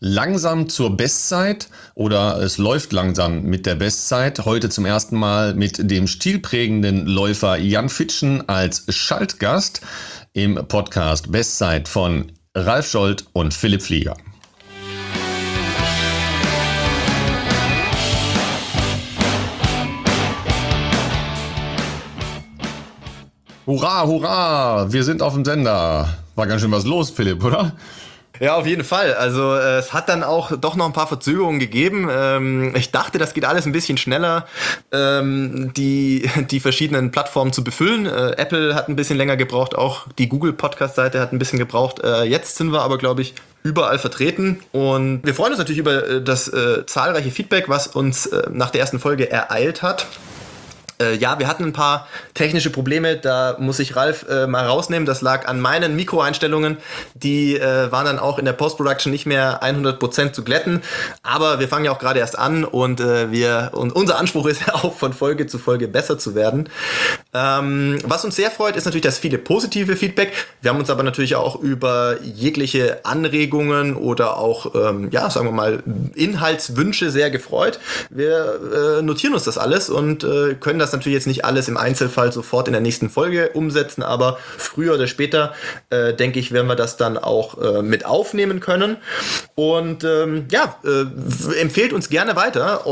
Langsam zur Bestzeit oder es läuft langsam mit der Bestzeit. Heute zum ersten Mal mit dem stilprägenden Läufer Jan Fitschen als Schaltgast im Podcast Bestzeit von Ralf Scholz und Philipp Flieger. Hurra, hurra, wir sind auf dem Sender. War ganz schön was los, Philipp, oder? Ja, auf jeden Fall. Also es hat dann auch doch noch ein paar Verzögerungen gegeben. Ich dachte, das geht alles ein bisschen schneller, die verschiedenen Plattformen zu befüllen. Apple hat ein bisschen länger gebraucht, auch die Google-Podcast-Seite hat ein bisschen gebraucht. Jetzt sind wir aber, glaube ich, überall vertreten. Und wir freuen uns natürlich über das zahlreiche Feedback, was uns nach der ersten Folge ereilt hat. Ja, wir hatten ein paar technische Probleme, da muss ich Ralf mal rausnehmen. Das lag an meinen Mikroeinstellungen, die waren dann auch in der Post-Production nicht mehr 100% zu glätten. Aber wir fangen ja auch gerade erst an und unser Anspruch ist ja auch von Folge zu Folge besser zu werden. Was uns sehr freut, ist natürlich das viele positive Feedback. Wir haben uns aber natürlich auch über jegliche Anregungen oder auch, sagen wir mal, Inhaltswünsche sehr gefreut. Wir notieren uns das alles und können das natürlich jetzt nicht alles im Einzelfall sofort in der nächsten Folge umsetzen, aber früher oder später, denke ich, werden wir das dann auch mit aufnehmen können. Und empfehlt uns gerne weiter,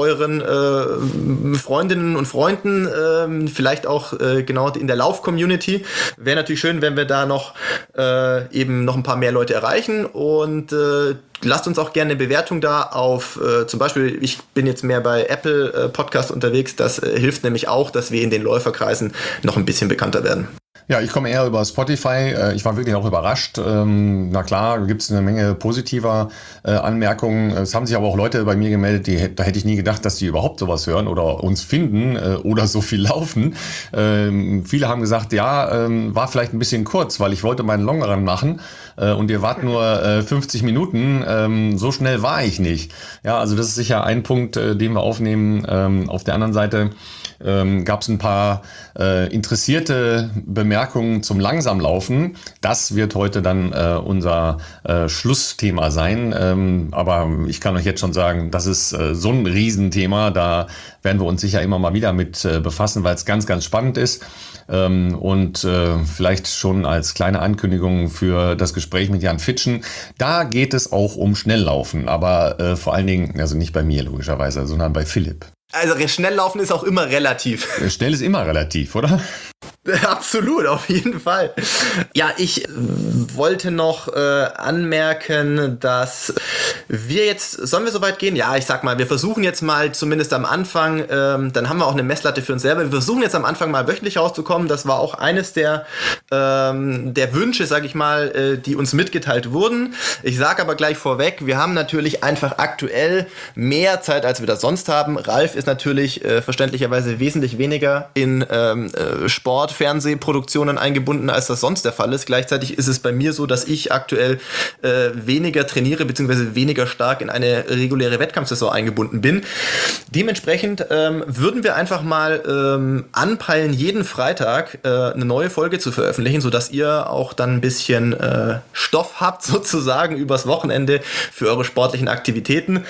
euren Freundinnen und Freunden, vielleicht auch genau in der Lauf-Community. Wäre natürlich schön, wenn wir da noch eben noch ein paar mehr Leute erreichen und lasst uns auch gerne eine Bewertung da auf, zum Beispiel, ich bin jetzt mehr bei Apple Podcast unterwegs, das hilft nämlich auch, dass wir in den Läuferkreisen noch ein bisschen bekannter werden. Ja, ich komme eher über Spotify. Ich war wirklich auch überrascht. Na klar, gibt es eine Menge positiver Anmerkungen. Es haben sich aber auch Leute bei mir gemeldet, da hätte ich nie gedacht, dass die überhaupt sowas hören oder uns finden oder so viel laufen. Viele haben gesagt, ja, war vielleicht ein bisschen kurz, weil ich wollte meinen Longrun machen und ihr wart nur 50 Minuten. So schnell war ich nicht. Ja, also das ist sicher ein Punkt, den wir aufnehmen. Auf der anderen Seite gab es ein paar interessierte Bemerkungen zum Langsamlaufen. Das wird heute dann unser Schlussthema sein. Aber ich kann euch jetzt schon sagen, das ist so ein Riesenthema. Da werden wir uns sicher immer mal wieder mit befassen, weil es ganz, ganz spannend ist. Und vielleicht schon als kleine Ankündigung für das Gespräch mit Jan Fitschen. Da geht es auch um Schnelllaufen, aber vor allen Dingen, also nicht bei mir logischerweise, sondern bei Philipp. Also Schnelllaufen ist auch immer relativ. Schnell ist immer relativ, oder? Absolut, auf jeden Fall. Ja, ich wollte noch anmerken, dass wir jetzt, sollen wir so weit gehen? Ja, ich sag mal, wir versuchen jetzt mal zumindest am Anfang, dann haben wir auch eine Messlatte für uns selber, wir versuchen jetzt am Anfang mal wöchentlich rauszukommen. Das war auch eines der Wünsche, sag ich mal, die uns mitgeteilt wurden. Ich sage aber gleich vorweg, wir haben natürlich einfach aktuell mehr Zeit, als wir das sonst haben. Ralf ist natürlich verständlicherweise wesentlich weniger in Sport, Fernsehproduktionen eingebunden, als das sonst der Fall ist. Gleichzeitig ist es bei mir so, dass ich aktuell weniger trainiere, beziehungsweise weniger stark in eine reguläre Wettkampfsaison eingebunden bin. Dementsprechend würden wir einfach mal anpeilen, jeden Freitag eine neue Folge zu veröffentlichen, sodass ihr auch dann ein bisschen Stoff habt, sozusagen, übers Wochenende für eure sportlichen Aktivitäten.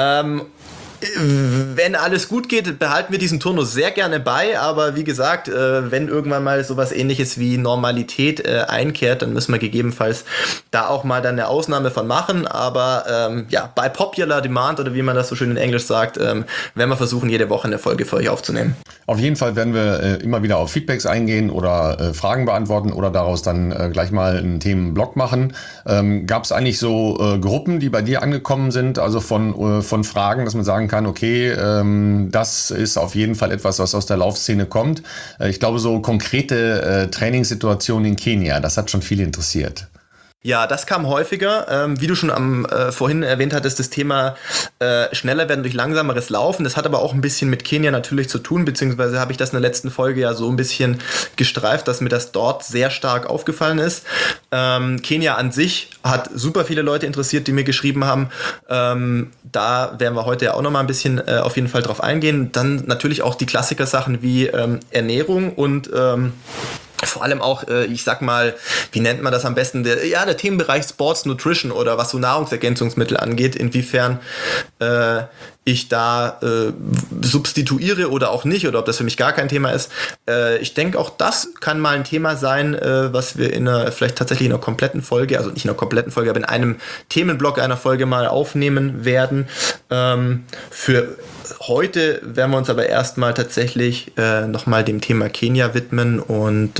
Wenn alles gut geht, behalten wir diesen Turnus sehr gerne bei, aber wie gesagt, wenn irgendwann mal sowas Ähnliches wie Normalität einkehrt, dann müssen wir gegebenenfalls da auch mal dann eine Ausnahme von machen, aber bei Popular Demand oder wie man das so schön in Englisch sagt, werden wir versuchen, jede Woche eine Folge für euch aufzunehmen. Auf jeden Fall werden wir immer wieder auf Feedbacks eingehen oder Fragen beantworten oder daraus dann gleich mal einen Themenblock machen. Gab es eigentlich so Gruppen, die bei dir angekommen sind, also von Fragen, dass man sagen kann, okay, das ist auf jeden Fall etwas, was aus der Laufszene kommt. Ich glaube, so konkrete Trainingssituationen in Kenia, das hat schon viele interessiert. Ja, das kam häufiger. Wie du schon vorhin erwähnt hattest, das Thema schneller werden durch langsameres Laufen. Das hat aber auch ein bisschen mit Kenia natürlich zu tun, beziehungsweise habe ich das in der letzten Folge ja so ein bisschen gestreift, dass mir das dort sehr stark aufgefallen ist. Kenia an sich hat super viele Leute interessiert, die mir geschrieben haben. Da werden wir heute ja auch nochmal ein bisschen auf jeden Fall drauf eingehen. Dann natürlich auch die Klassiker-Sachen wie Ernährung und vor allem auch, ich sag mal, wie nennt man das am besten? Der Themenbereich Sports Nutrition oder was so Nahrungsergänzungsmittel angeht, inwiefern ich da substituiere oder auch nicht, oder ob das für mich gar kein Thema ist. Ich denke, auch das kann mal ein Thema sein, was wir vielleicht tatsächlich in einer kompletten Folge, also nicht in einer kompletten Folge, aber in einem Themenblock einer Folge mal aufnehmen werden. Für heute werden wir uns aber erstmal tatsächlich nochmal dem Thema Kenia widmen und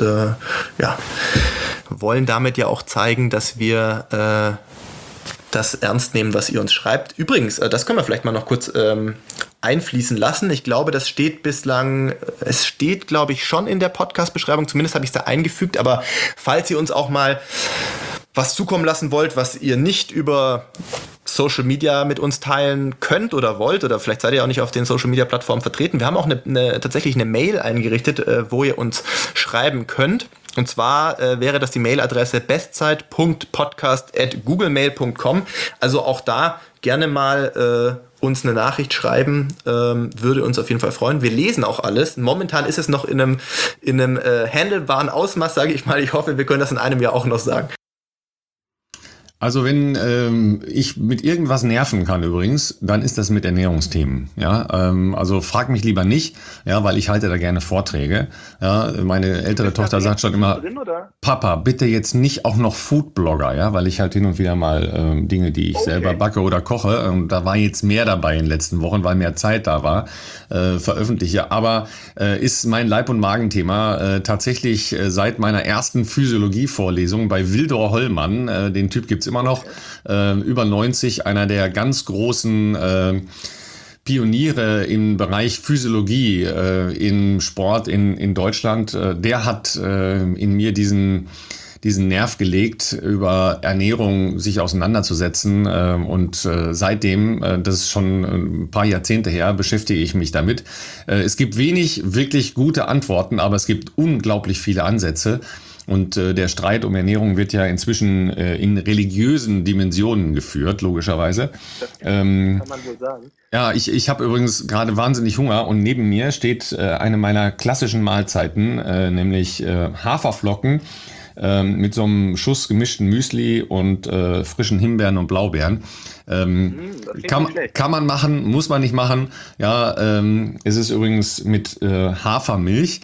wollen damit ja auch zeigen, dass wir das ernst nehmen, was ihr uns schreibt. Übrigens, das können wir vielleicht mal noch kurz einfließen lassen. Ich glaube, das steht bislang, es steht, glaube ich, schon in der Podcast-Beschreibung, zumindest habe ich es da eingefügt, aber falls ihr uns auch mal was zukommen lassen wollt, was ihr nicht über Social Media mit uns teilen könnt oder wollt, oder vielleicht seid ihr auch nicht auf den Social Media Plattformen vertreten. Wir haben auch tatsächlich eine Mail eingerichtet, wo ihr uns schreiben könnt. Und zwar wäre das die Mailadresse bestzeit.podcast@googlemail.com. Also auch da gerne mal uns eine Nachricht schreiben, würde uns auf jeden Fall freuen. Wir lesen auch alles. Momentan ist es noch in einem handelbaren Ausmaß, sage ich mal. Ich hoffe, wir können das in einem Jahr auch noch sagen. Also wenn ich mit irgendwas nerven kann übrigens, dann ist das mit Ernährungsthemen. Ja, also frag mich lieber nicht, ja, weil ich halte da gerne Vorträge. Ja, meine ältere Tochter sagt schon immer, Papa, bitte jetzt nicht auch noch Foodblogger, ja, weil ich halt hin und wieder mal Dinge, die ich selber backe oder koche, und da war jetzt mehr dabei in den letzten Wochen, weil mehr Zeit da war, veröffentliche. Aber ist mein Leib- und Magenthema tatsächlich seit meiner ersten Physiologie-Vorlesung bei Wildor Hollmann, den Typ gibt's immer noch, über 90, einer der ganz großen Pioniere im Bereich Physiologie im Sport in Deutschland. Der hat in mir diesen Nerv gelegt, über Ernährung sich auseinanderzusetzen. Und seitdem, das ist schon ein paar Jahrzehnte her, beschäftige ich mich damit. Es gibt wenig wirklich gute Antworten, aber es gibt unglaublich viele Ansätze. Und der Streit um Ernährung wird ja inzwischen in religiösen Dimensionen geführt, logischerweise. Das kann man so sagen. Ja, ich habe übrigens gerade wahnsinnig Hunger, und neben mir steht eine meiner klassischen Mahlzeiten, nämlich Haferflocken mit so einem Schuss gemischten Müsli und frischen Himbeeren und Blaubeeren. Kann man machen, muss man nicht machen. Ja, es ist übrigens mit Hafermilch.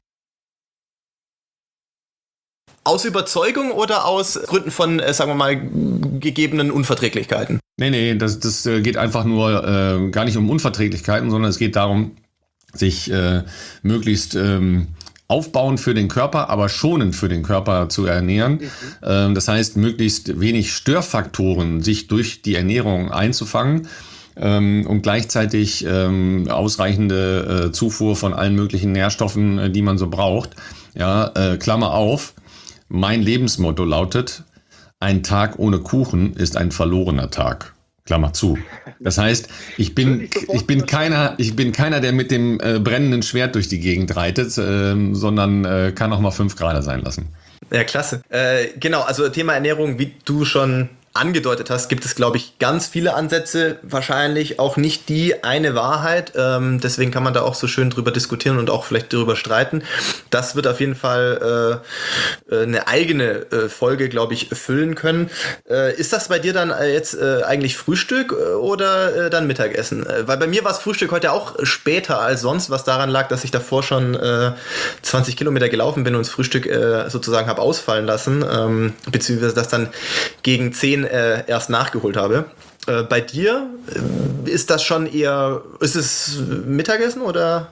Aus Überzeugung oder aus Gründen von, sagen wir mal, gegebenen Unverträglichkeiten? Nee, das geht einfach nur gar nicht um Unverträglichkeiten, sondern es geht darum, sich möglichst aufbauend für den Körper, aber schonend für den Körper zu ernähren. Das heißt, möglichst wenig Störfaktoren sich durch die Ernährung einzufangen. Und gleichzeitig ausreichende Zufuhr von allen möglichen Nährstoffen, die man so braucht. Ja, Klammer auf. Mein Lebensmotto lautet: Ein Tag ohne Kuchen ist ein verlorener Tag. Klammer zu. Das heißt, ich bin keiner, der mit dem brennenden Schwert durch die Gegend reitet, sondern kann auch mal 5 Grad sein lassen. Ja, klasse. Genau, also Thema Ernährung, wie du schon angedeutet hast, gibt es, glaube ich, ganz viele Ansätze, wahrscheinlich auch nicht die eine Wahrheit, deswegen kann man da auch so schön drüber diskutieren und auch vielleicht drüber streiten. Das wird auf jeden Fall eine eigene Folge, glaube ich, füllen können. Ist das bei dir dann jetzt eigentlich Frühstück oder dann Mittagessen? Weil bei mir war es Frühstück heute auch später als sonst, was daran lag, dass ich davor schon 20 Kilometer gelaufen bin und das Frühstück sozusagen habe ausfallen lassen, beziehungsweise das dann gegen 10 erst nachgeholt habe. Bei dir ist das schon eher, ist es Mittagessen oder?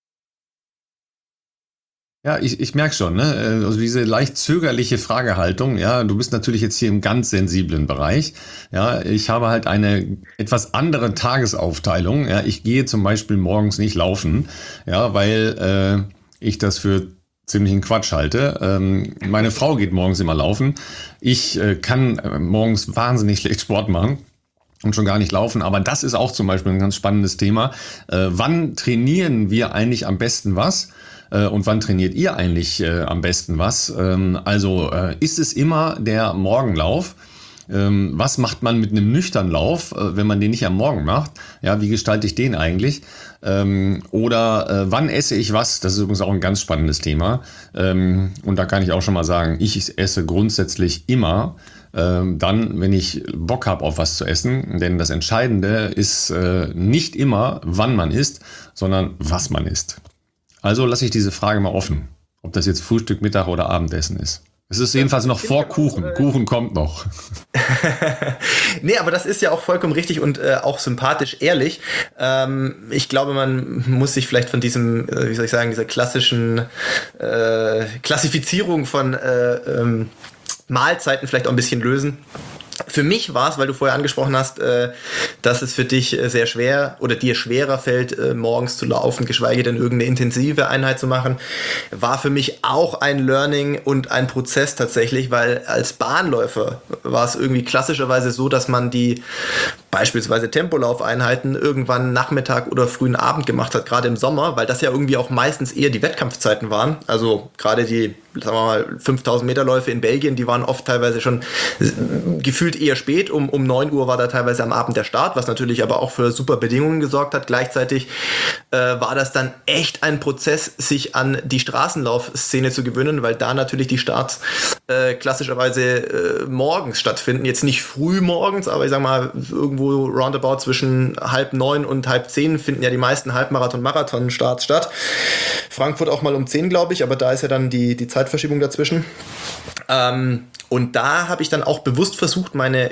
Ja, ich merke schon, ne? Also diese leicht zögerliche Fragehaltung, ja, du bist natürlich jetzt hier im ganz sensiblen Bereich. Ja, ich habe halt eine etwas andere Tagesaufteilung. Ja, ich gehe zum Beispiel morgens nicht laufen, ja, weil ich das für ziemlichen Quatsch halte. Meine Frau geht morgens immer laufen. Ich kann morgens wahnsinnig schlecht Sport machen und schon gar nicht laufen. Aber das ist auch zum Beispiel ein ganz spannendes Thema. Wann trainieren wir eigentlich am besten was? Und wann trainiert ihr eigentlich am besten was? Also ist es immer der Morgenlauf? Was macht man mit einem nüchternen Lauf, wenn man den nicht am Morgen macht? Ja, wie gestalte ich den eigentlich? Oder wann esse ich was? Das ist übrigens auch ein ganz spannendes Thema. Und da kann ich auch schon mal sagen, ich esse grundsätzlich immer dann, wenn ich Bock habe auf was zu essen. Denn das Entscheidende ist nicht immer, wann man isst, sondern was man isst. Also lasse ich diese Frage mal offen, ob das jetzt Frühstück, Mittag oder Abendessen ist. Es ist jedenfalls noch vor Kuchen. Kuchen kommt noch. Nee, aber das ist ja auch vollkommen richtig und auch sympathisch ehrlich. Ich glaube, man muss sich vielleicht von diesem, wie soll ich sagen, dieser klassischen Klassifizierung von Mahlzeiten vielleicht auch ein bisschen lösen. Für mich war es, weil du vorher angesprochen hast, dass es für dich sehr schwer oder dir schwerer fällt, morgens zu laufen, geschweige denn irgendeine intensive Einheit zu machen, war für mich auch ein Learning und ein Prozess tatsächlich, weil als Bahnläufer war es irgendwie klassischerweise so, dass man die beispielsweise Tempolaufeinheiten irgendwann Nachmittag oder frühen Abend gemacht hat, gerade im Sommer, weil das ja irgendwie auch meistens eher die Wettkampfzeiten waren. Also gerade die, sagen wir mal, 5000 Meter Läufe in Belgien, die waren oft teilweise schon gefühlt eher spät. Um 9 Uhr war da teilweise am Abend der Start, was natürlich aber auch für super Bedingungen gesorgt hat. Gleichzeitig war das dann echt ein Prozess, sich an die Straßenlaufszene zu gewöhnen, weil da natürlich die Starts klassischerweise morgens stattfinden. Jetzt nicht früh morgens, aber ich sag mal, irgendwo roundabout zwischen 8:30 und 9:30 finden ja die meisten Halbmarathon-Marathon-Starts statt. Frankfurt auch mal um 10, glaube ich, aber da ist ja dann die Zeitverschiebung dazwischen. Und da habe ich dann auch bewusst versucht, meinen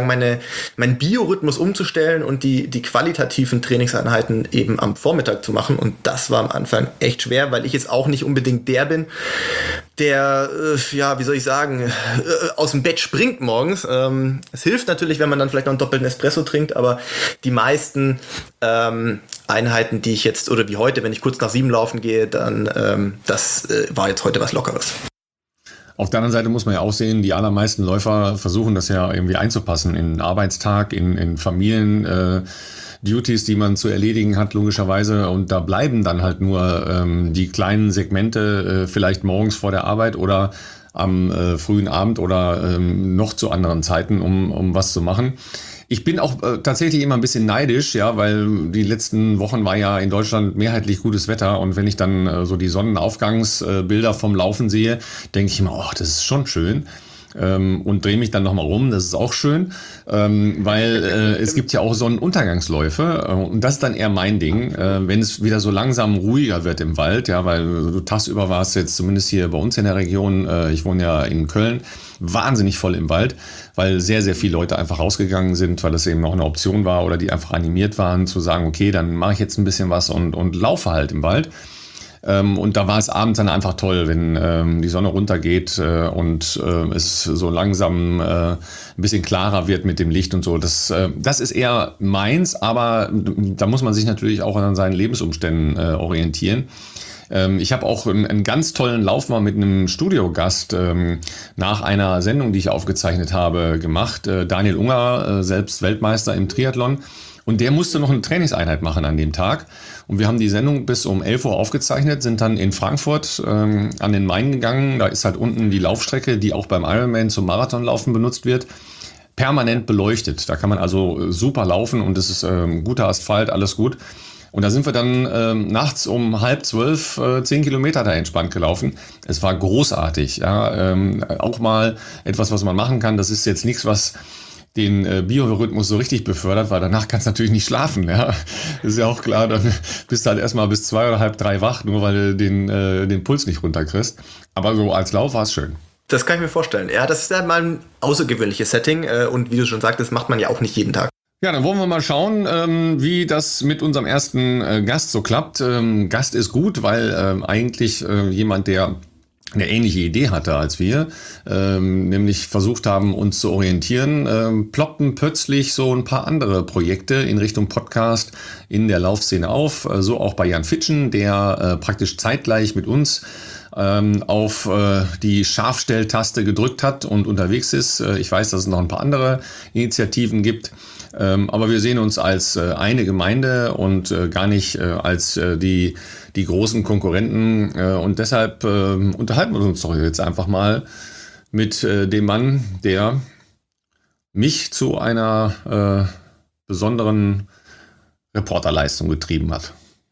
Biorhythmus umzustellen und die qualitativen Trainingseinheiten eben am Vormittag zu machen. Und das war am Anfang echt schwer, weil ich jetzt auch nicht unbedingt der bin, der, wie soll ich sagen, aus dem Bett springt morgens. Es hilft natürlich, wenn man dann vielleicht noch einen doppelten Espresso trinkt, aber die meisten Einheiten, die ich jetzt, oder wie heute, wenn ich kurz nach 7 laufen gehe, dann das war jetzt heute was Lockeres. Auf der anderen Seite muss man ja auch sehen, die allermeisten Läufer versuchen das ja irgendwie einzupassen in den Arbeitstag, in Familien, Duties, die man zu erledigen hat, logischerweise. Und da bleiben dann halt nur die kleinen Segmente, vielleicht morgens vor der Arbeit oder am frühen Abend oder noch zu anderen Zeiten, um was zu machen. Ich bin auch tatsächlich immer ein bisschen neidisch, ja, weil die letzten Wochen war ja in Deutschland mehrheitlich gutes Wetter und wenn ich dann so die Sonnenaufgangsbilder vom Laufen sehe, denke ich immer, oh, das ist schon schön. Und drehe mich dann nochmal rum, das ist auch schön, weil es gibt ja auch Sonnenuntergangsläufe und das ist dann eher mein Ding, wenn es wieder so langsam ruhiger wird im Wald, ja, weil du tagsüber warst jetzt zumindest hier bei uns in der Region, ich wohne ja in Köln, wahnsinnig voll im Wald, weil sehr, sehr viele Leute einfach rausgegangen sind, weil das eben noch eine Option war oder die einfach animiert waren zu sagen, okay, dann mache ich jetzt ein bisschen was und laufe halt im Wald. Und da war es abends dann einfach toll, wenn die Sonne runtergeht und es so langsam ein bisschen klarer wird mit dem Licht und so. Das ist eher meins, aber da muss man sich natürlich auch an seinen Lebensumständen orientieren. Ich habe auch einen ganz tollen Lauf mal mit einem Studiogast nach einer Sendung, die ich aufgezeichnet habe, gemacht. Daniel Unger, selbst Weltmeister im Triathlon. Und der musste noch eine Trainingseinheit machen an dem Tag. Und wir haben die Sendung bis um 11 Uhr aufgezeichnet, sind dann in Frankfurt an den Main gegangen. Da ist halt unten die Laufstrecke, die auch beim Ironman zum Marathonlaufen benutzt wird, permanent beleuchtet. Da kann man also super laufen und es ist guter Asphalt, alles gut. Und da sind wir dann nachts um 11:30 10 Kilometer da entspannt gelaufen. Es war großartig. Ja, auch mal etwas, was man machen kann. Das ist jetzt nichts, was den Biorhythmus so richtig befördert, weil danach kannst du natürlich nicht schlafen. Ja, ist ja auch klar, dann bist du halt erstmal bis 2 oder halb 3 wach, nur weil du den Puls nicht runterkriegst. Aber so als Lauf war es schön. Das kann ich mir vorstellen. Ja, das ist ja mal ein außergewöhnliches Setting und wie du schon sagtest, macht man ja auch nicht jeden Tag. Ja, dann wollen wir mal schauen, wie das mit unserem ersten Gast so klappt. Gast ist gut, weil eigentlich jemand, der eine ähnliche Idee hatte als wir, nämlich versucht haben, uns zu orientieren, ploppten plötzlich so ein paar andere Projekte in Richtung Podcast in der Laufszene auf. So auch bei Jan Fitschen, der praktisch zeitgleich mit uns auf die Scharfstelltaste gedrückt hat und unterwegs ist. Ich weiß, dass es noch ein paar andere Initiativen gibt. Aber wir sehen uns als eine Gemeinde und gar nicht als die großen Konkurrenten. Und deshalb unterhalten wir uns doch jetzt einfach mal mit dem Mann, der mich zu einer besonderen Reporterleistung getrieben hat.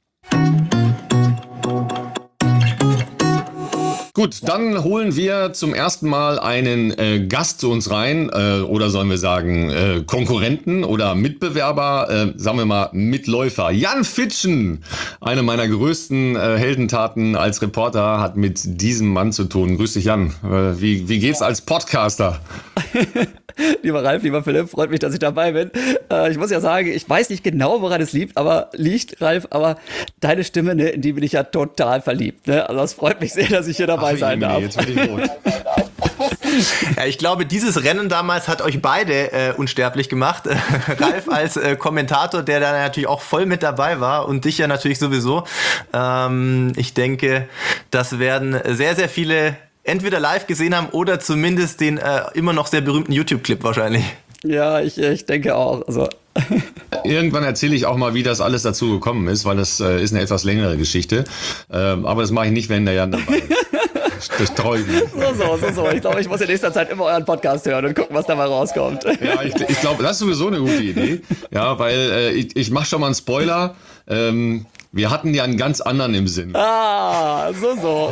Gut, dann holen wir zum ersten Mal einen Gast zu uns rein, oder sollen wir sagen Konkurrenten oder Mitbewerber, sagen wir mal Mitläufer. Jan Fitschen, eine meiner größten Heldentaten als Reporter, hat mit diesem Mann zu tun. Grüß dich, Jan. Wie geht's als Podcaster? Lieber Ralf, lieber Philipp, freut mich, dass ich dabei bin. Ich muss ja sagen, ich weiß nicht genau, woran es liegt, Ralf, aber deine Stimme, ne, in die bin ich ja total verliebt. Ne? Also es freut mich sehr, dass ich hier dabei sein darf. Jetzt bin ich rot. Ja, ich glaube, dieses Rennen damals hat euch beide unsterblich gemacht. Ralf als Kommentator, der da natürlich auch voll mit dabei war und dich ja natürlich sowieso. Ich denke, das werden sehr, sehr viele entweder live gesehen haben oder zumindest den immer noch sehr berühmten YouTube-Clip wahrscheinlich. Ja, ich denke auch. Also. Irgendwann erzähle ich auch mal, wie das alles dazu gekommen ist, weil das ist eine etwas längere Geschichte. Aber das mache ich nicht, wenn der Jan dabei ist. Das treu mich. So. Ich glaube, ich muss in nächster Zeit immer euren Podcast hören und gucken, was dabei rauskommt. Ja, ich glaube, das ist sowieso eine gute Idee. Ja, weil ich mache schon mal einen Spoiler. Wir hatten ja einen ganz anderen im Sinn. Ah, so.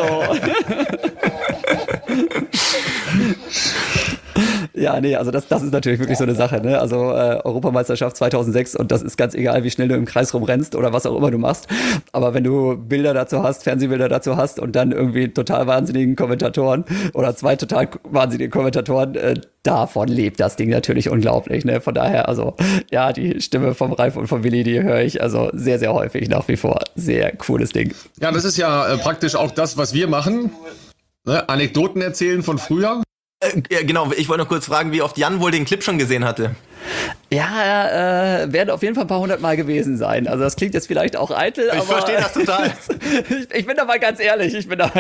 Ja, nee, also das ist natürlich wirklich so eine Sache, ne? Also Europameisterschaft 2006 und das ist ganz egal, wie schnell du im Kreis rumrennst oder was auch immer du machst. Aber wenn du Bilder dazu hast, Fernsehbilder dazu hast und dann irgendwie total wahnsinnigen Kommentatoren oder zwei total wahnsinnige Kommentatoren, davon lebt das Ding natürlich unglaublich, ne? Von daher, also ja, die Stimme vom Ralf und vom Willi, die höre ich also sehr, sehr häufig nach wie vor. Sehr cooles Ding. Ja, das ist ja praktisch auch das, was wir machen. Ne? Anekdoten erzählen von früher. Ja, genau, ich wollte noch kurz fragen, wie oft Jan wohl den Clip schon gesehen hatte. Ja, werden auf jeden Fall ein paar 100 Mal gewesen sein. Also das klingt jetzt vielleicht auch eitel, aber... Ich verstehe das total. Ich bin da mal ganz ehrlich.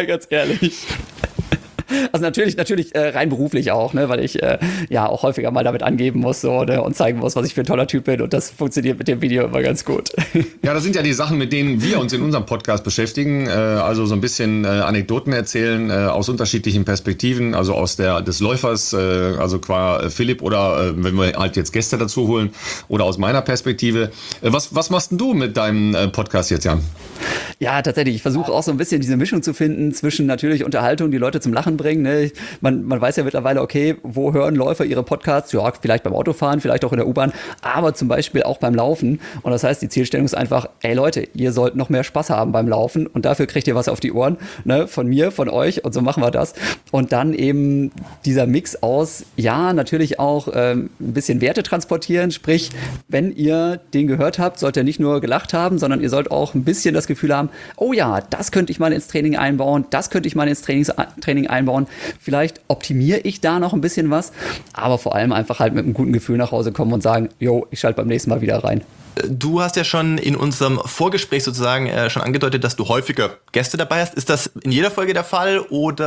Also natürlich rein beruflich auch, ne, weil ich ja auch häufiger mal damit angeben muss so, ne, und zeigen muss, was ich für ein toller Typ bin und das funktioniert mit dem Video immer ganz gut. Ja, das sind ja die Sachen, mit denen wir uns in unserem Podcast beschäftigen, also so ein bisschen Anekdoten erzählen aus unterschiedlichen Perspektiven, also aus des Läufers, also qua Philipp oder wenn wir halt jetzt Gäste dazu holen oder aus meiner Perspektive. Was machst denn du mit deinem Podcast jetzt, Jan? Ja, tatsächlich. Ich versuche auch so ein bisschen diese Mischung zu finden zwischen natürlich Unterhaltung, die Leute zum Lachen bringen. Ne? Man weiß ja mittlerweile, okay, wo hören Läufer ihre Podcasts? Ja, vielleicht beim Autofahren, vielleicht auch in der U-Bahn, aber zum Beispiel auch beim Laufen. Und das heißt, die Zielstellung ist einfach, ey Leute, ihr sollt noch mehr Spaß haben beim Laufen und dafür kriegt ihr was auf die Ohren, ne? Von mir, von euch und so machen wir das. Und dann eben dieser Mix aus, ja, natürlich auch ein bisschen Werte transportieren, sprich, wenn ihr den gehört habt, sollt ihr nicht nur gelacht haben, sondern ihr sollt auch ein bisschen das Gefühl haben, oh ja, das könnte ich mal ins Training einbauen, das könnte ich mal ins Training einbauen. Vielleicht optimiere ich da noch ein bisschen was, aber vor allem einfach halt mit einem guten Gefühl nach Hause kommen und sagen, jo, ich schalte beim nächsten Mal wieder rein. Du hast ja schon in unserem Vorgespräch sozusagen schon angedeutet, dass du häufiger Gäste dabei hast. Ist das in jeder Folge der Fall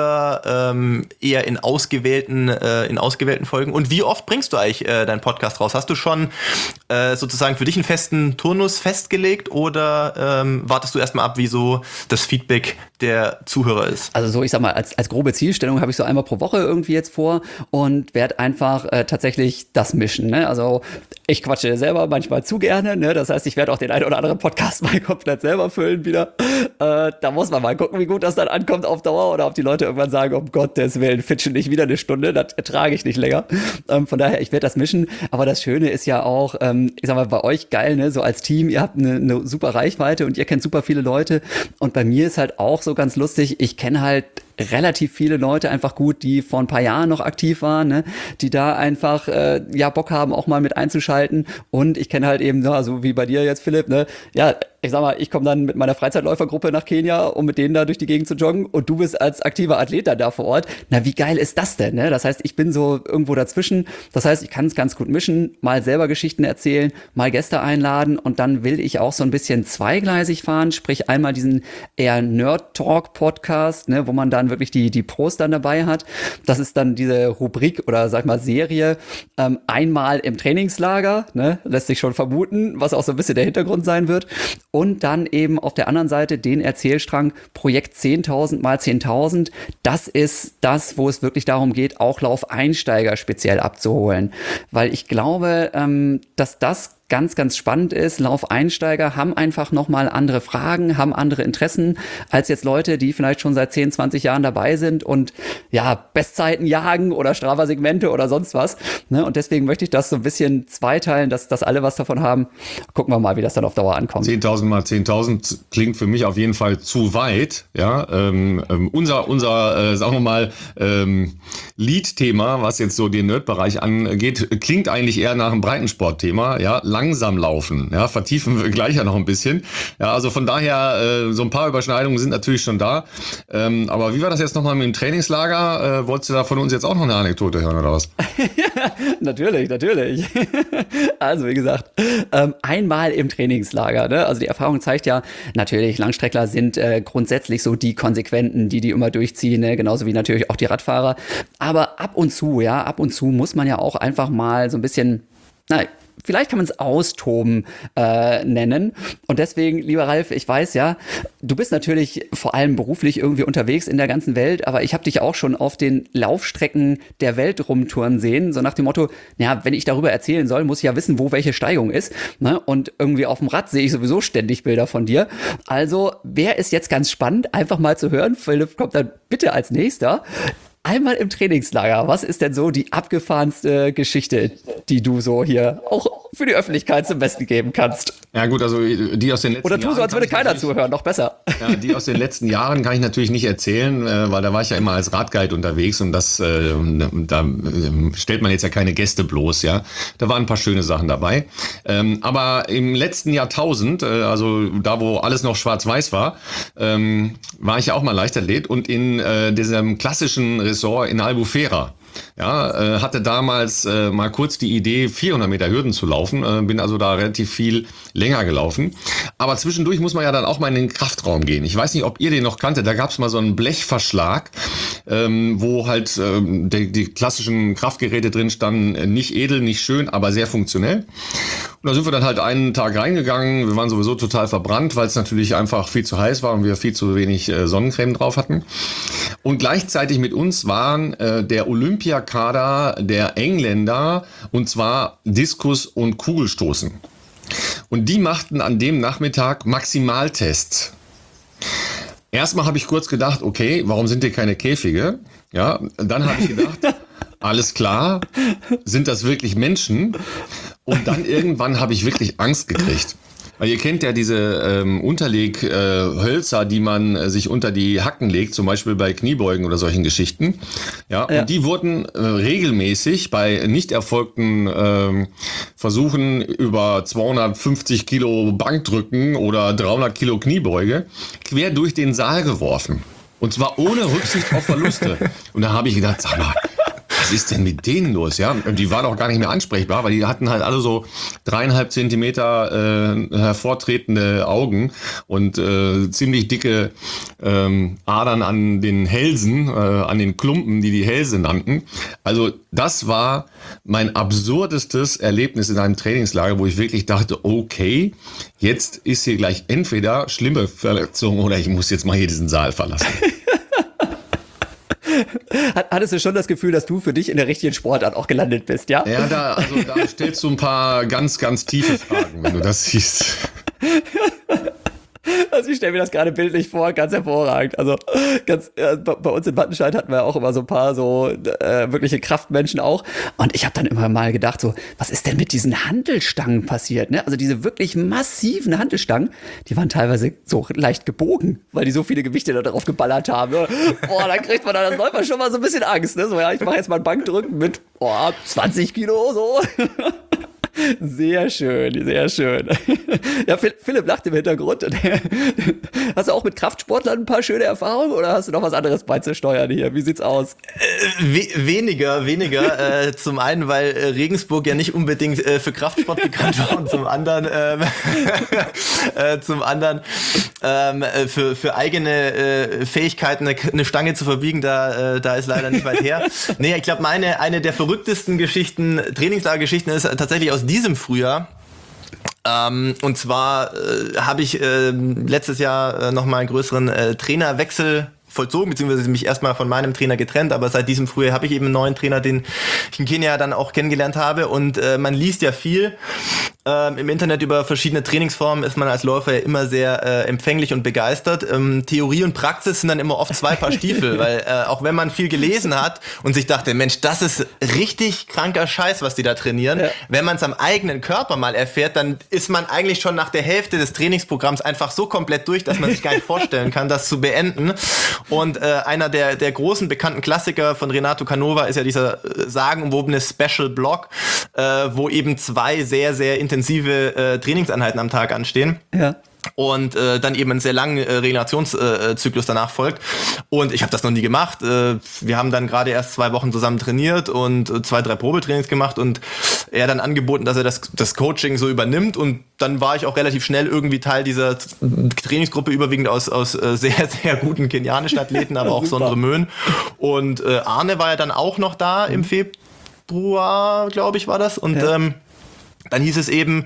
oder eher in ausgewählten Folgen? Und wie oft bringst du eigentlich deinen Podcast raus? Hast du schon sozusagen für dich einen festen Turnus festgelegt oder wartest du erstmal ab, wie so das Feedback der Zuhörer ist? Also so, ich sag mal, als grobe Zielstellung habe ich so einmal pro Woche irgendwie jetzt vor und werde einfach tatsächlich das mischen. Ne? Also ich quatsche selber manchmal zu gerne, ne? Das heißt, ich werde auch den einen oder anderen Podcast mal komplett selber füllen wieder. Da muss man mal gucken, wie gut das dann ankommt auf Dauer oder ob die Leute irgendwann sagen, um Gottes Willen, Fitschen nicht wieder eine Stunde, das ertrage ich nicht länger. Von daher, ich werde das mischen. Aber das Schöne ist ja auch, ich sag mal, bei euch geil, ne? So als Team, ihr habt eine super Reichweite und ihr kennt super viele Leute. Und bei mir ist halt auch so ganz lustig, ich kenne halt relativ viele Leute einfach gut, die vor ein paar Jahren noch aktiv waren, ne? Die da einfach ja Bock haben, auch mal mit einzuschalten. Und ich kenne halt eben, so wie bei dir jetzt, Philipp, ne? Ja, ich sag mal, ich komme dann mit meiner Freizeitläufergruppe nach Kenia, um mit denen da durch die Gegend zu joggen und du bist als aktiver Athlet da vor Ort. Na, wie geil ist das denn, ne? Das heißt, ich bin so irgendwo dazwischen. Das heißt, ich kann es ganz gut mischen, mal selber Geschichten erzählen, mal Gäste einladen und dann will ich auch so ein bisschen zweigleisig fahren, sprich einmal diesen eher Nerd-Talk-Podcast, ne, wo man dann wirklich die Pros dann dabei hat. Das ist dann diese Rubrik oder sag mal Serie, einmal im Trainingslager, ne, lässt sich schon vermuten, was auch so ein bisschen der Hintergrund sein wird. und dann eben auf der anderen Seite den Erzählstrang Projekt 10.000 mal 10.000. Das ist das, wo es wirklich darum geht, auch Laufeinsteiger speziell abzuholen. Weil ich glaube, dass das ganz, ganz spannend ist. Laufeinsteiger haben einfach nochmal andere Fragen, haben andere Interessen als jetzt Leute, die vielleicht schon seit 10, 20 Jahren dabei sind und ja, Bestzeiten jagen oder Strava-Segmente oder sonst was. Ne? Und deswegen möchte ich das so ein bisschen zweiteilen, dass alle was davon haben. Gucken wir mal, wie das dann auf Dauer ankommt. 10.000 mal 10.000 klingt für mich auf jeden Fall zu weit. Ja, unser sagen wir mal, Lead-Thema, was jetzt so den Nerd-Bereich angeht, klingt eigentlich eher nach einem Breitensport-Thema. Ja, langsam laufen. Ja, vertiefen wir gleich ja noch ein bisschen. Ja, also von daher, so ein paar Überschneidungen sind natürlich schon da. Aber wie war das jetzt nochmal mit dem Trainingslager? Wolltest du da von uns jetzt auch noch eine Anekdote hören oder was? Natürlich. Also wie gesagt, einmal im Trainingslager. Ne? Also die Erfahrung zeigt ja, natürlich, Langstreckler sind grundsätzlich so die Konsequenten, die immer durchziehen, ne? Genauso wie natürlich auch die Radfahrer. Aber ab und zu muss man ja auch einfach mal so ein bisschen, vielleicht kann man es austoben nennen. Und deswegen, lieber Ralf, ich weiß ja, du bist natürlich vor allem beruflich irgendwie unterwegs in der ganzen Welt, aber ich habe dich auch schon auf den Laufstrecken der Welt rumtouren sehen, so nach dem Motto, ja, wenn ich darüber erzählen soll, muss ich ja wissen, wo welche Steigung ist. Ne? Und irgendwie auf dem Rad sehe ich sowieso ständig Bilder von dir. Also wäre es jetzt ganz spannend, einfach mal zu hören. Philipp kommt dann bitte als nächster. Einmal im Trainingslager, was ist denn so die abgefahrenste Geschichte, die du so hier auch für die Öffentlichkeit zum Besten geben kannst? Ja gut, also die aus den letzten Jahren... Oder tu so, als würde keiner zuhören, noch besser. Ja, die aus den letzten Jahren kann ich natürlich nicht erzählen, weil da war ich ja immer als Radguide unterwegs und da stellt man jetzt ja keine Gäste bloß, ja. Da waren ein paar schöne Sachen dabei. Aber im letzten Jahrtausend, also da, wo alles noch schwarz-weiß war, war ich ja auch mal Leichtathlet und in diesem klassischen Ressort in Albufera. Ja, hatte damals mal kurz die Idee, 400 Meter Hürden zu laufen, bin also da relativ viel länger gelaufen. Aber zwischendurch muss man ja dann auch mal in den Kraftraum gehen. Ich weiß nicht, ob ihr den noch kanntet, da gab es mal so einen Blechverschlag, wo halt die klassischen Kraftgeräte drin standen, nicht edel, nicht schön, aber sehr funktionell. Und da sind wir dann halt einen Tag reingegangen, wir waren sowieso total verbrannt, weil es natürlich einfach viel zu heiß war und wir viel zu wenig Sonnencreme drauf hatten. Und gleichzeitig mit uns waren der Olympiakader der Engländer, und zwar Diskus und Kugelstoßen. Und die machten an dem Nachmittag Maximaltests. Erstmal habe ich kurz gedacht, okay, warum sind hier keine Käfige? Ja, dann habe ich gedacht, alles klar, sind das wirklich Menschen? Und dann irgendwann habe ich wirklich Angst gekriegt. Weil ihr kennt ja diese Unterleghölzer, die man sich unter die Hacken legt, zum Beispiel bei Kniebeugen oder solchen Geschichten. Ja, und die wurden regelmäßig bei nicht erfolgten Versuchen über 250 Kilo Bankdrücken oder 300 Kilo Kniebeuge quer durch den Saal geworfen. Und zwar ohne Rücksicht auf Verluste. Und da habe ich gedacht, sag mal, was ist denn mit denen los? Ja, und die waren auch gar nicht mehr ansprechbar, weil die hatten halt alle so 3,5 Zentimeter hervortretende Augen und ziemlich dicke Adern an den Hälsen, an den Klumpen, die Hälse nannten. Also das war mein absurdestes Erlebnis in einem Trainingslager, wo ich wirklich dachte, okay, jetzt ist hier gleich entweder schlimme Verletzung oder ich muss jetzt mal hier diesen Saal verlassen. Hattest du schon das Gefühl, dass du für dich in der richtigen Sportart auch gelandet bist, ja? Ja, da stellst du ein paar ganz, ganz tiefe Fragen, wenn du das siehst. Also ich stelle mir das gerade bildlich vor, ganz hervorragend. Also bei uns in Wattenscheid hatten wir auch immer so ein paar so wirkliche Kraftmenschen auch. Und ich habe dann immer mal gedacht, so, was ist denn mit diesen Hantelstangen passiert? Ne? Also diese wirklich massiven Hantelstangen, die waren teilweise so leicht gebogen, weil die so viele Gewichte da drauf geballert haben. Boah, dann kriegt man dann als Läufer schon mal so ein bisschen Angst. Ne? So, ja, ich mache jetzt mal ein Bankdrücken mit 20 Kilo so. Sehr schön, sehr schön. Ja, Philipp lacht im Hintergrund. Hast du auch mit Kraftsportlern ein paar schöne Erfahrungen oder hast du noch was anderes beizusteuern hier? Wie sieht's aus? Weniger. Zum einen, weil Regensburg ja nicht unbedingt für Kraftsport bekannt war und zum anderen für eigene Fähigkeiten eine Stange zu verbiegen, da ist leider nicht weit her. Nee, ich glaube, eine der verrücktesten Geschichten, Trainingslagergeschichten ist tatsächlich aus diesem Frühjahr. Und zwar habe ich letztes Jahr nochmal einen größeren Trainerwechsel vollzogen, beziehungsweise mich erstmal von meinem Trainer getrennt, aber seit diesem Frühjahr habe ich eben einen neuen Trainer, den ich in Kenia dann auch kennengelernt habe, und man liest ja viel im Internet über verschiedene Trainingsformen, ist man als Läufer ja immer sehr empfänglich und begeistert. Theorie und Praxis sind dann immer oft zwei Paar Stiefel, weil auch wenn man viel gelesen hat und sich dachte, Mensch, das ist richtig kranker Scheiß, was die da trainieren, wenn man es am eigenen Körper mal erfährt, dann ist man eigentlich schon nach der Hälfte des Trainingsprogramms einfach so komplett durch, dass man sich gar nicht vorstellen kann, das zu beenden. Und einer der großen bekannten Klassiker von Renato Canova ist ja dieser sagenumwobene Special Block, wo eben 2 sehr, sehr intensive Trainingseinheiten am Tag anstehen. Ja. Und dann eben einen sehr langen Regenerationszyklus danach folgt. Und ich habe das noch nie gemacht. Wir haben dann gerade erst 2 Wochen zusammen trainiert und 2, 3 Probetrainings gemacht und er dann angeboten, dass er das Coaching so übernimmt. Und dann war ich auch relativ schnell irgendwie Teil dieser Trainingsgruppe, überwiegend aus sehr, sehr guten kenianischen Athleten, aber auch Sondre Möhn. Und Arne war ja dann auch noch da im Februar, glaube ich, war das. Und dann hieß es eben,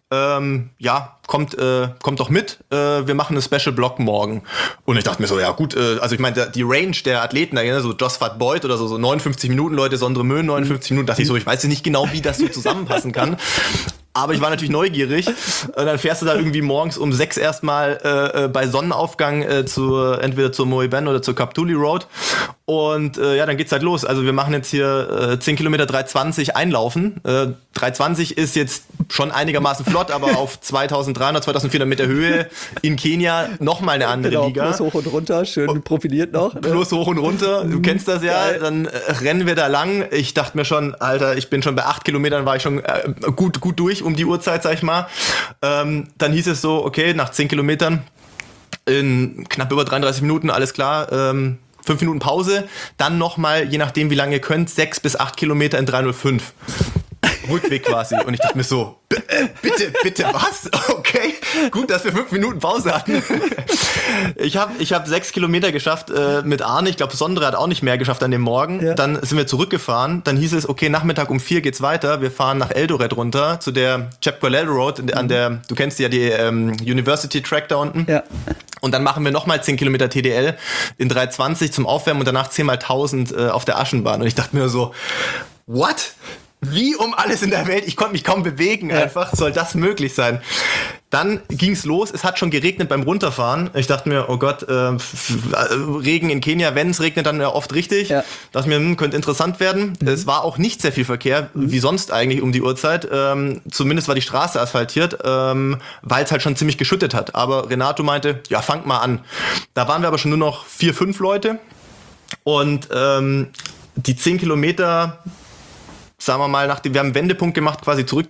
kommt doch mit, wir machen einen Special Block morgen. Und ich dachte mir so, ja gut, also ich meine, die Range der Athleten, so Josephat Boyd oder so 59 Minuten Leute, Sondre Möhn 59 Minuten, dachte ich so, ich weiß nicht genau, wie das so zusammenpassen kann. Aber ich war natürlich neugierig. Und dann fährst du da irgendwie morgens um 6 erstmal bei Sonnenaufgang entweder zur Moe Ben oder zur Kaptuli Road. Und dann geht's halt los. Also wir machen jetzt hier 10 Kilometer 3,20 einlaufen. 3,20 ist jetzt schon einigermaßen flott, aber auf 2300, 2400 Meter Höhe in Kenia nochmal eine andere Liga. Plus hoch und runter, schön profiliert noch. Ne? Plus hoch und runter, du kennst das ja. Geil. Dann rennen wir da lang. Ich dachte mir schon, Alter, ich bin schon bei 8 Kilometern, war ich schon gut durch um die Uhrzeit, sag ich mal. Dann hieß es so, okay, nach 10 Kilometern in knapp über 33 Minuten, alles klar, 5 Minuten Pause, dann nochmal, je nachdem wie lange ihr könnt, 6 bis 8 Kilometer in 3:05. Rückweg quasi. Und ich dachte mir so, bitte was? Okay, gut, dass wir 5 Minuten Pause hatten. Ich hab 6 Kilometer geschafft mit Arne. Ich glaube, Sondre hat auch nicht mehr geschafft an dem Morgen. Ja. Dann sind wir zurückgefahren. Dann hieß es, okay, Nachmittag um 4 geht's weiter. Wir fahren nach Eldoret runter zu der Chepkwelel Road, an der, du kennst ja die University Track da unten. Ja. Und dann machen wir nochmal 10 Kilometer TDL in 3:20 zum Aufwärmen und danach 10 mal 1000 auf der Aschenbahn. Und ich dachte mir so, what? Wie um alles in der Welt? Ich konnte mich kaum bewegen einfach. Soll das möglich sein? Dann ging's los. Es hat schon geregnet beim Runterfahren. Ich dachte mir, oh Gott, Regen in Kenia, wenn es regnet, dann ja oft richtig. Ja. Dachte mir, könnte interessant werden. Es war auch nicht sehr viel Verkehr, wie sonst eigentlich um die Uhrzeit. Zumindest war die Straße asphaltiert, weil es halt schon ziemlich geschüttet hat. Aber Renato meinte, ja, fangt mal an. Da waren wir aber schon nur noch 4, 5 Leute. Und die 10 Kilometer... Sagen wir mal, wir haben einen Wendepunkt gemacht, quasi zurück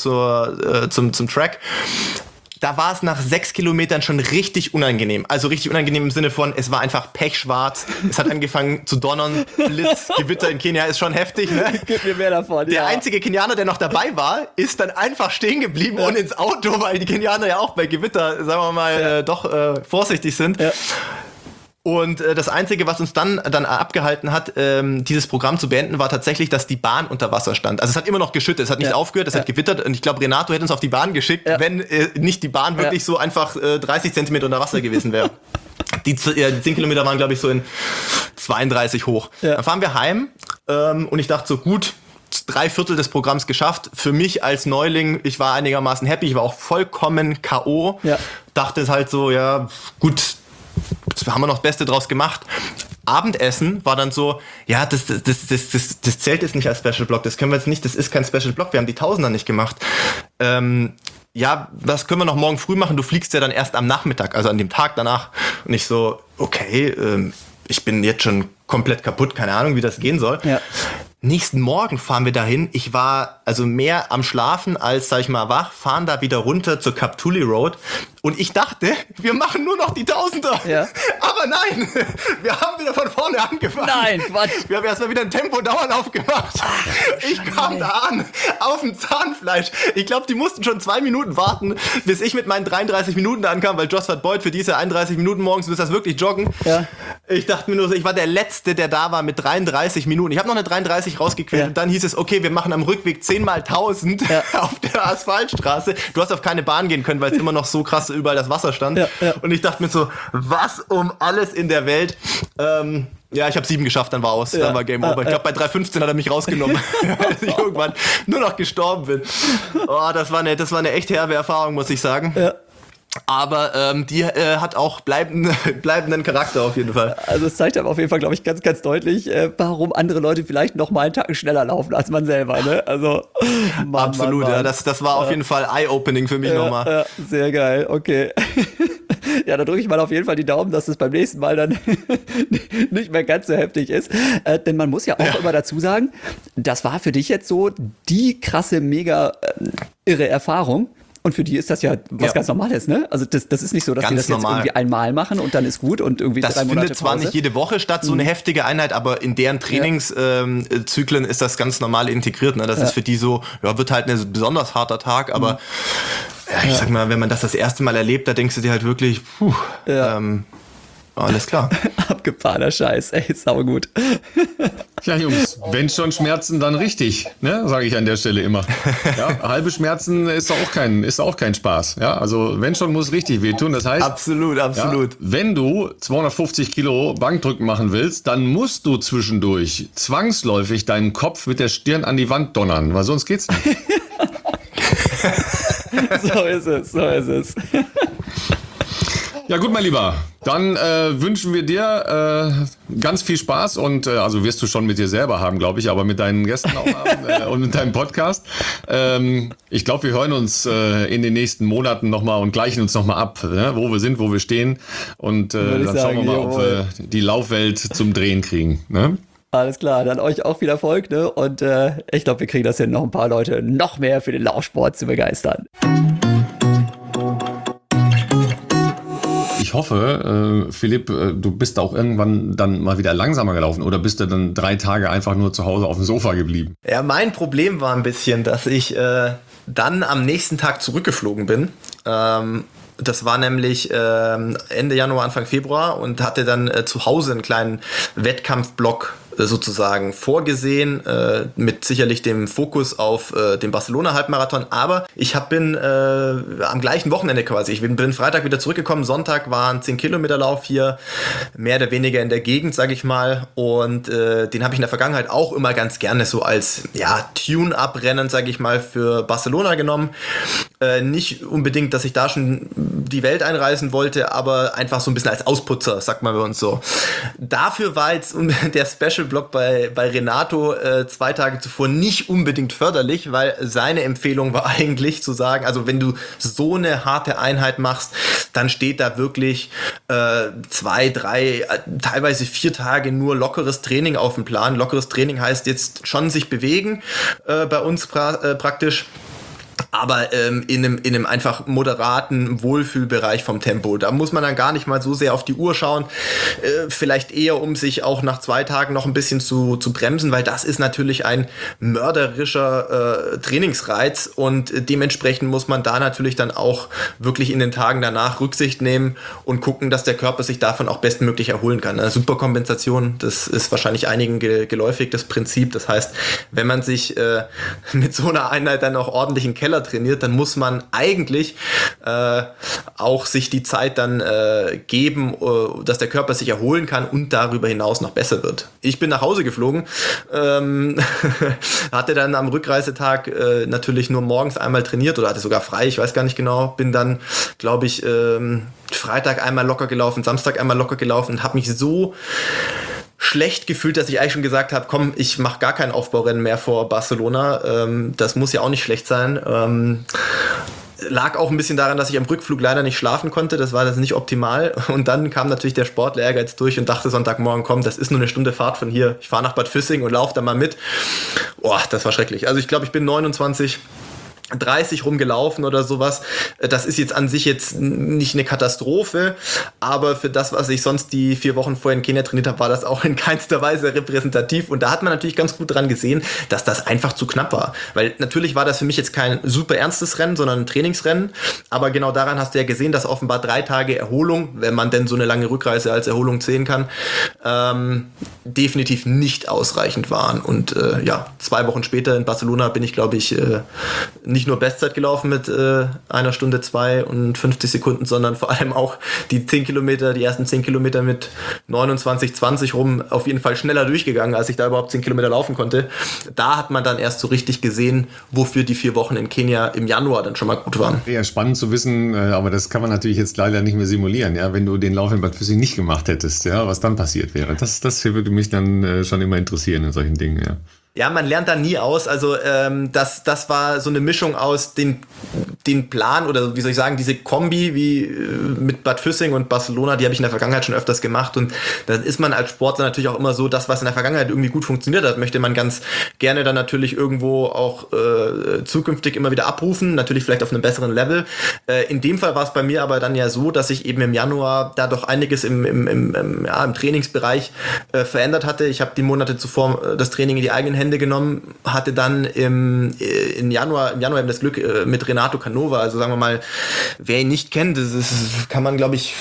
zum Track. Da war es nach 6 Kilometern schon richtig unangenehm. Also richtig unangenehm im Sinne von, es war einfach pechschwarz. Es hat angefangen zu donnern. Blitz, Gewitter in Kenia ist schon heftig, ne? Gib mir mehr davon, Der einzige Kenianer, der noch dabei war, ist dann einfach stehen geblieben und ins Auto, weil die Kenianer ja auch bei Gewitter, sagen wir mal, doch vorsichtig sind. Ja. Und das Einzige, was uns dann abgehalten hat, dieses Programm zu beenden, war tatsächlich, dass die Bahn unter Wasser stand. Also es hat immer noch geschüttet, es hat nicht aufgehört, es hat gewittert und ich glaube, Renato hätte uns auf die Bahn geschickt, wenn nicht die Bahn wirklich so einfach 30 Zentimeter unter Wasser gewesen wäre. Die 10 Kilometer waren, glaube ich, so in 32 hoch. Ja. Dann fahren wir heim und ich dachte so, gut, 3/4 des Programms geschafft. Für mich als Neuling, ich war einigermaßen happy, ich war auch vollkommen K.O. Ja. Dachte es halt so, ja, gut, haben wir noch das Beste draus gemacht. Abendessen war dann so, ja, das zählt jetzt nicht als Special Block, das können wir jetzt nicht, das ist kein Special Block, wir haben die Tausender nicht gemacht. Ja, was können wir noch morgen früh machen? Du fliegst ja dann erst am Nachmittag, also an dem Tag danach. Und ich so, okay, ich bin jetzt schon komplett kaputt, keine Ahnung, wie das gehen soll. Ja. Nächsten Morgen fahren wir dahin. Ich war also mehr am Schlafen als, sag ich mal, wach, fahren da wieder runter zur Kaptuli Road. Und ich dachte, wir machen nur noch die Tausender. Ja. Aber nein, wir haben wieder von vorne angefangen. Nein, Quatsch. Wir haben erstmal wieder einen Tempo-Dauerlauf gemacht. Ich kam da an, auf dem Zahnfleisch. Ich glaube, die mussten schon 2 Minuten warten, bis ich mit meinen 33 Minuten da ankam, weil Josfat Boyd, für diese 31 Minuten morgens, du das wirklich joggen. Ja. Ich dachte mir nur so, ich war der Letzte, der da war mit 33 Minuten. Ich habe noch eine 33 rausgequält und dann hieß es, okay, wir machen am Rückweg 10 mal 1000 auf der Asphaltstraße. Du hast auf keine Bahn gehen können, weil es immer noch so krass überall das Wasser stand. Ja. Und ich dachte mir so, was um alles in der Welt? Ja, ich habe 7 geschafft, dann war aus, dann war Game Over. Ich glaube, bei 3,15 hat er mich rausgenommen, als ich irgendwann nur noch gestorben bin. Oh, das war eine echt herbe Erfahrung, muss ich sagen. Ja. Aber die hat auch bleibenden Charakter auf jeden Fall. Also es zeigt aber auf jeden Fall, glaube ich, ganz, ganz deutlich, warum andere Leute vielleicht noch mal einen Tacken schneller laufen als man selber. Ne? Also Mann, absolut, Mann. Ja, das war auf jeden Fall eye-opening für mich nochmal. Ja, sehr geil, okay. Ja, da drücke ich mal auf jeden Fall die Daumen, dass es beim nächsten Mal dann nicht mehr ganz so heftig ist. Denn man muss ja auch immer dazu sagen, das war für dich jetzt so die krasse, mega irre Erfahrung. Und für die ist das ja was ganz Normales, ne? Also das ist nicht so, dass die das jetzt irgendwie einmal machen und dann ist gut und irgendwie das 3 Monate findet zwar Pause. nicht jede Woche statt, so eine heftige Einheit, aber in deren Trainingszyklen ist das ganz normal integriert. Ne? Das ist für die so, wird halt ein besonders harter Tag, aber ich sag mal, wenn man das erste Mal erlebt, da denkst du dir halt wirklich, alles klar. Abgefahrener Scheiß, ey, saugut. Ja, Jungs, wenn schon Schmerzen, dann richtig, ne? Sage ich an der Stelle immer. Ja, halbe Schmerzen ist auch kein Spaß. Ja, also wenn schon, muss richtig wehtun. Das heißt, absolut. Ja, wenn du 250 Kilo Bankdrücken machen willst, dann musst du zwischendurch zwangsläufig deinen Kopf mit der Stirn an die Wand donnern, weil sonst geht's nicht. So ist es. Ja gut, mein Lieber, dann wünschen wir dir ganz viel Spaß und also wirst du schon mit dir selber haben, glaube ich, aber mit deinen Gästen auch haben und mit deinem Podcast. Ich glaube, wir hören uns in den nächsten Monaten nochmal und gleichen uns nochmal ab, ne? Wo wir sind, wo wir stehen und dann schauen wir mal, ob wir die Laufwelt zum Drehen kriegen. Ne? Alles klar, dann euch auch viel Erfolg, ne? Und ich glaube, wir kriegen das hin, noch ein paar Leute noch mehr für den Laufsport zu begeistern. Ich hoffe, Philipp, du bist auch irgendwann dann mal wieder langsamer gelaufen oder bist du dann 3 Tage einfach nur zu Hause auf dem Sofa geblieben? Ja, mein Problem war ein bisschen, dass ich dann am nächsten Tag zurückgeflogen bin. Das war nämlich Ende Januar, Anfang Februar und hatte dann zu Hause einen kleinen Wettkampfblock sozusagen vorgesehen, mit sicherlich dem Fokus auf den Barcelona-Halbmarathon, aber ich bin am gleichen Wochenende quasi, ich bin Freitag wieder zurückgekommen, Sonntag war ein 10-Kilometer-Lauf hier, mehr oder weniger in der Gegend, sage ich mal, und den habe ich in der Vergangenheit auch immer ganz gerne so als Tune-Up-Rennen, sage ich mal, für Barcelona genommen. Nicht unbedingt, dass ich da schon die Welt einreisen wollte, aber einfach so ein bisschen als Ausputzer, sagt man bei uns so. Dafür war jetzt der Special-Block bei Renato 2 Tage zuvor nicht unbedingt förderlich, weil seine Empfehlung war eigentlich zu sagen, also wenn du so eine harte Einheit machst, dann steht da wirklich 2, 3, teilweise 4 Tage nur lockeres Training auf dem Plan. Lockeres Training heißt jetzt schon sich bewegen, bei uns praktisch. Aber in einem einfach moderaten Wohlfühlbereich vom Tempo. Da muss man dann gar nicht mal so sehr auf die Uhr schauen. Vielleicht eher, um sich auch nach 2 Tagen noch ein bisschen zu bremsen, weil das ist natürlich ein mörderischer Trainingsreiz und dementsprechend muss man da natürlich dann auch wirklich in den Tagen danach Rücksicht nehmen und gucken, dass der Körper sich davon auch bestmöglich erholen kann. Eine Superkompensation, das ist wahrscheinlich einigen geläufig, das Prinzip. Das heißt, wenn man sich mit so einer Einheit dann auch ordentlich in den Keller trainiert, dann muss man eigentlich auch sich die Zeit dann geben, dass der Körper sich erholen kann und darüber hinaus noch besser wird. Ich bin nach Hause geflogen, hatte dann am Rückreisetag natürlich nur morgens einmal trainiert oder hatte sogar frei, ich weiß gar nicht genau, bin dann, glaube ich, Freitag einmal locker gelaufen, Samstag einmal locker gelaufen und habe mich so schlecht gefühlt, dass ich eigentlich schon gesagt habe, komm, ich mache gar kein Aufbaurennen mehr vor Barcelona. Das muss ja auch nicht schlecht sein. Lag auch ein bisschen daran, dass ich am Rückflug leider nicht schlafen konnte. Das war das nicht optimal. Und dann kam natürlich der Sportler Ehrgeiz durch und dachte Sonntagmorgen, komm, das ist nur eine Stunde Fahrt von hier. Ich fahre nach Bad Füssing und laufe da mal mit. Boah, das war schrecklich. Also ich glaube, ich bin 29 30 rumgelaufen oder sowas. Das ist jetzt an sich jetzt nicht eine Katastrophe, aber für das, was ich sonst die 4 Wochen vorher in Kenia trainiert habe, war das auch in keinster Weise repräsentativ. Und da hat man natürlich ganz gut dran gesehen, dass das einfach zu knapp war. Weil natürlich war das für mich jetzt kein super ernstes Rennen, sondern ein Trainingsrennen. Aber genau daran hast du ja gesehen, dass offenbar 3 Tage Erholung, wenn man denn so eine lange Rückreise als Erholung sehen kann, definitiv nicht ausreichend waren. Und 2 Wochen später in Barcelona bin ich, glaube ich, nicht nur Bestzeit gelaufen mit 1 Stunde 2 und 50 Sekunden, sondern vor allem auch die ersten 10 Kilometer mit 29,20 rum auf jeden Fall schneller durchgegangen, als ich da überhaupt 10 Kilometer laufen konnte. Da hat man dann erst so richtig gesehen, wofür die 4 Wochen in Kenia im Januar dann schon mal gut waren. Ja, spannend zu wissen, aber das kann man natürlich jetzt leider nicht mehr simulieren, ja, wenn du den Lauf in Bad Füssing nicht gemacht hättest, ja, was dann passiert wäre. Das würde mich dann schon immer interessieren in solchen Dingen, ja. Ja, man lernt da nie aus. Also das war so eine Mischung aus den Plan oder wie soll ich sagen, diese Kombi wie mit Bad Füssing und Barcelona, die habe ich in der Vergangenheit schon öfters gemacht. Und dann ist man als Sportler natürlich auch immer so, das, was in der Vergangenheit irgendwie gut funktioniert hat, möchte man ganz gerne dann natürlich irgendwo auch zukünftig immer wieder abrufen. Natürlich vielleicht auf einem besseren Level. In dem Fall war es bei mir aber dann ja so, dass ich eben im Januar da doch einiges im Trainingsbereich verändert hatte. Ich habe die Monate zuvor das Training in die eigenen Hände genommen, hatte dann im Januar eben das Glück mit Renato Canova, also sagen wir mal, wer ihn nicht kennt, man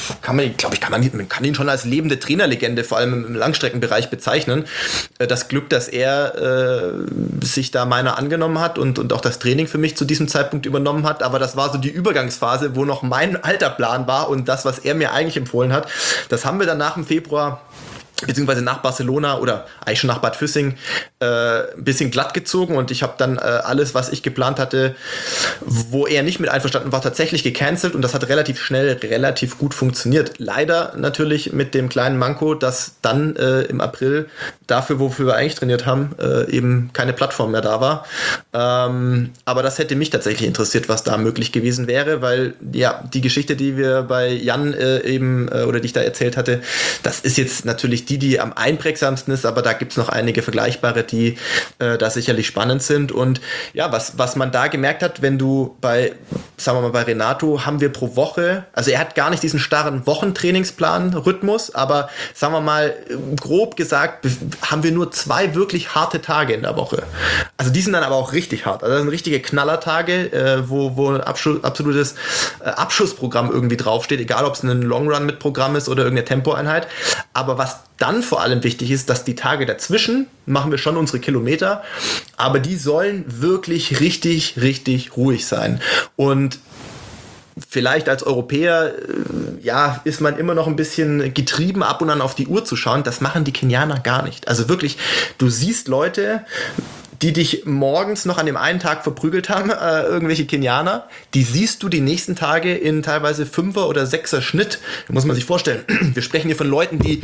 kann ihn schon als lebende Trainerlegende, vor allem im Langstreckenbereich bezeichnen. Das Glück, dass er sich da meiner angenommen hat und auch das Training für mich zu diesem Zeitpunkt übernommen hat, aber das war so die Übergangsphase, wo noch mein alter Plan war und das, was er mir eigentlich empfohlen hat, das haben wir dann nach dem Februar beziehungsweise nach Barcelona oder eigentlich schon nach Bad Füssing ein bisschen glatt gezogen und ich habe dann alles, was ich geplant hatte, wo er nicht mit einverstanden war, tatsächlich gecancelt und das hat relativ schnell, relativ gut funktioniert. Leider natürlich mit dem kleinen Manko, dass dann im April dafür, wofür wir eigentlich trainiert haben, eben keine Plattform mehr da war. Aber das hätte mich tatsächlich interessiert, was da möglich gewesen wäre, weil ja, die Geschichte, die wir bei Jan oder die ich da erzählt hatte, das ist jetzt natürlich die am einprägsamsten ist, aber da gibt es noch einige vergleichbare, die da sicherlich spannend sind. Und ja, was man da gemerkt hat, wenn du bei Renato haben wir pro Woche, also er hat gar nicht diesen starren Wochentrainingsplan, Rhythmus, aber sagen wir mal, grob gesagt, haben wir nur 2 wirklich harte Tage in der Woche. Also die sind dann aber auch richtig hart. Also das sind richtige Knallertage, wo ein absolutes Abschussprogramm irgendwie draufsteht, egal ob es ein Long Run mit Programm ist oder irgendeine Tempoeinheit. Aber was dann vor allem wichtig ist, dass die Tage dazwischen machen wir schon unsere Kilometer, aber die sollen wirklich richtig, richtig ruhig sein. Und vielleicht als Europäer, ist man immer noch ein bisschen getrieben, ab und an auf die Uhr zu schauen. Das machen die Kenianer gar nicht. Also wirklich, du siehst Leute, die dich morgens noch an dem einen Tag verprügelt haben, irgendwelche Kenianer, die siehst du die nächsten Tage in teilweise 5er oder 6er Schnitt. Da muss man sich vorstellen, wir sprechen hier von Leuten, die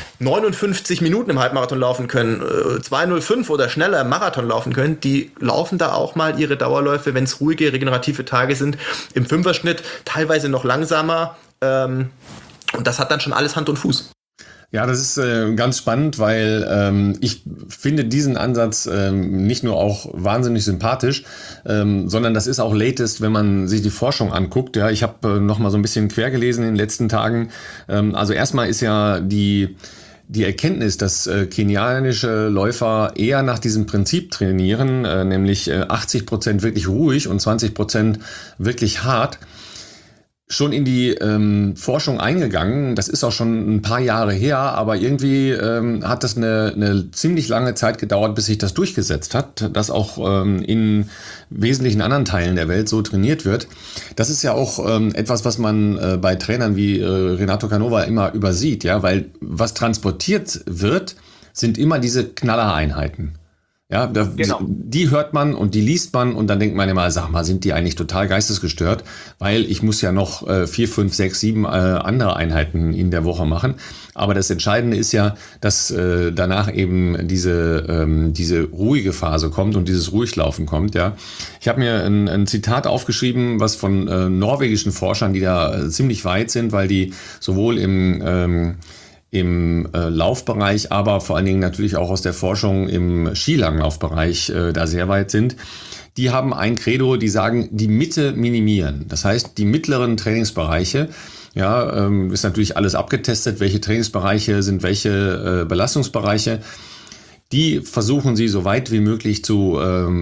59 Minuten im Halbmarathon laufen können, 2:05 oder schneller im Marathon laufen können, die laufen da auch mal ihre Dauerläufe, wenn es ruhige, regenerative Tage sind, im 5er Schnitt, teilweise noch langsamer. Und das hat dann schon alles Hand und Fuß. Ja, das ist ganz spannend, weil ich finde diesen Ansatz nicht nur auch wahnsinnig sympathisch, sondern das ist auch latest, wenn man sich die Forschung anguckt. Ja, ich habe noch mal so ein bisschen quer gelesen in den letzten Tagen. Also erstmal ist ja die Erkenntnis, dass kenianische Läufer eher nach diesem Prinzip trainieren, nämlich 80% wirklich ruhig und 20% wirklich hart, schon in die Forschung eingegangen. Das ist auch schon ein paar Jahre her, aber irgendwie hat das eine ziemlich lange Zeit gedauert, bis sich das durchgesetzt hat, dass auch in wesentlichen anderen Teilen der Welt so trainiert wird. Das ist ja auch etwas, was man bei Trainern wie Renato Canova immer übersieht, ja, weil was transportiert wird, sind immer diese Knallereinheiten. Ja, genau. Die hört man und die liest man und dann denkt man immer, sag mal, sind die eigentlich total geistesgestört? Weil ich muss ja noch 4, 5, 6, 7 andere Einheiten in der Woche machen. Aber das Entscheidende ist ja, dass danach eben diese ruhige Phase kommt und dieses Ruhiglaufen kommt. Ja, ich habe mir ein Zitat aufgeschrieben, was von norwegischen Forschern, die da ziemlich weit sind, weil die sowohl im Laufbereich, aber vor allen Dingen natürlich auch aus der Forschung im Skilanglaufbereich da sehr weit sind. die haben ein Credo, die sagen, die Mitte minimieren. Das heißt, die mittleren Trainingsbereiche, ja, ist natürlich alles abgetestet, welche Trainingsbereiche sind welche Belastungsbereiche. Die versuchen sie so weit wie möglich zu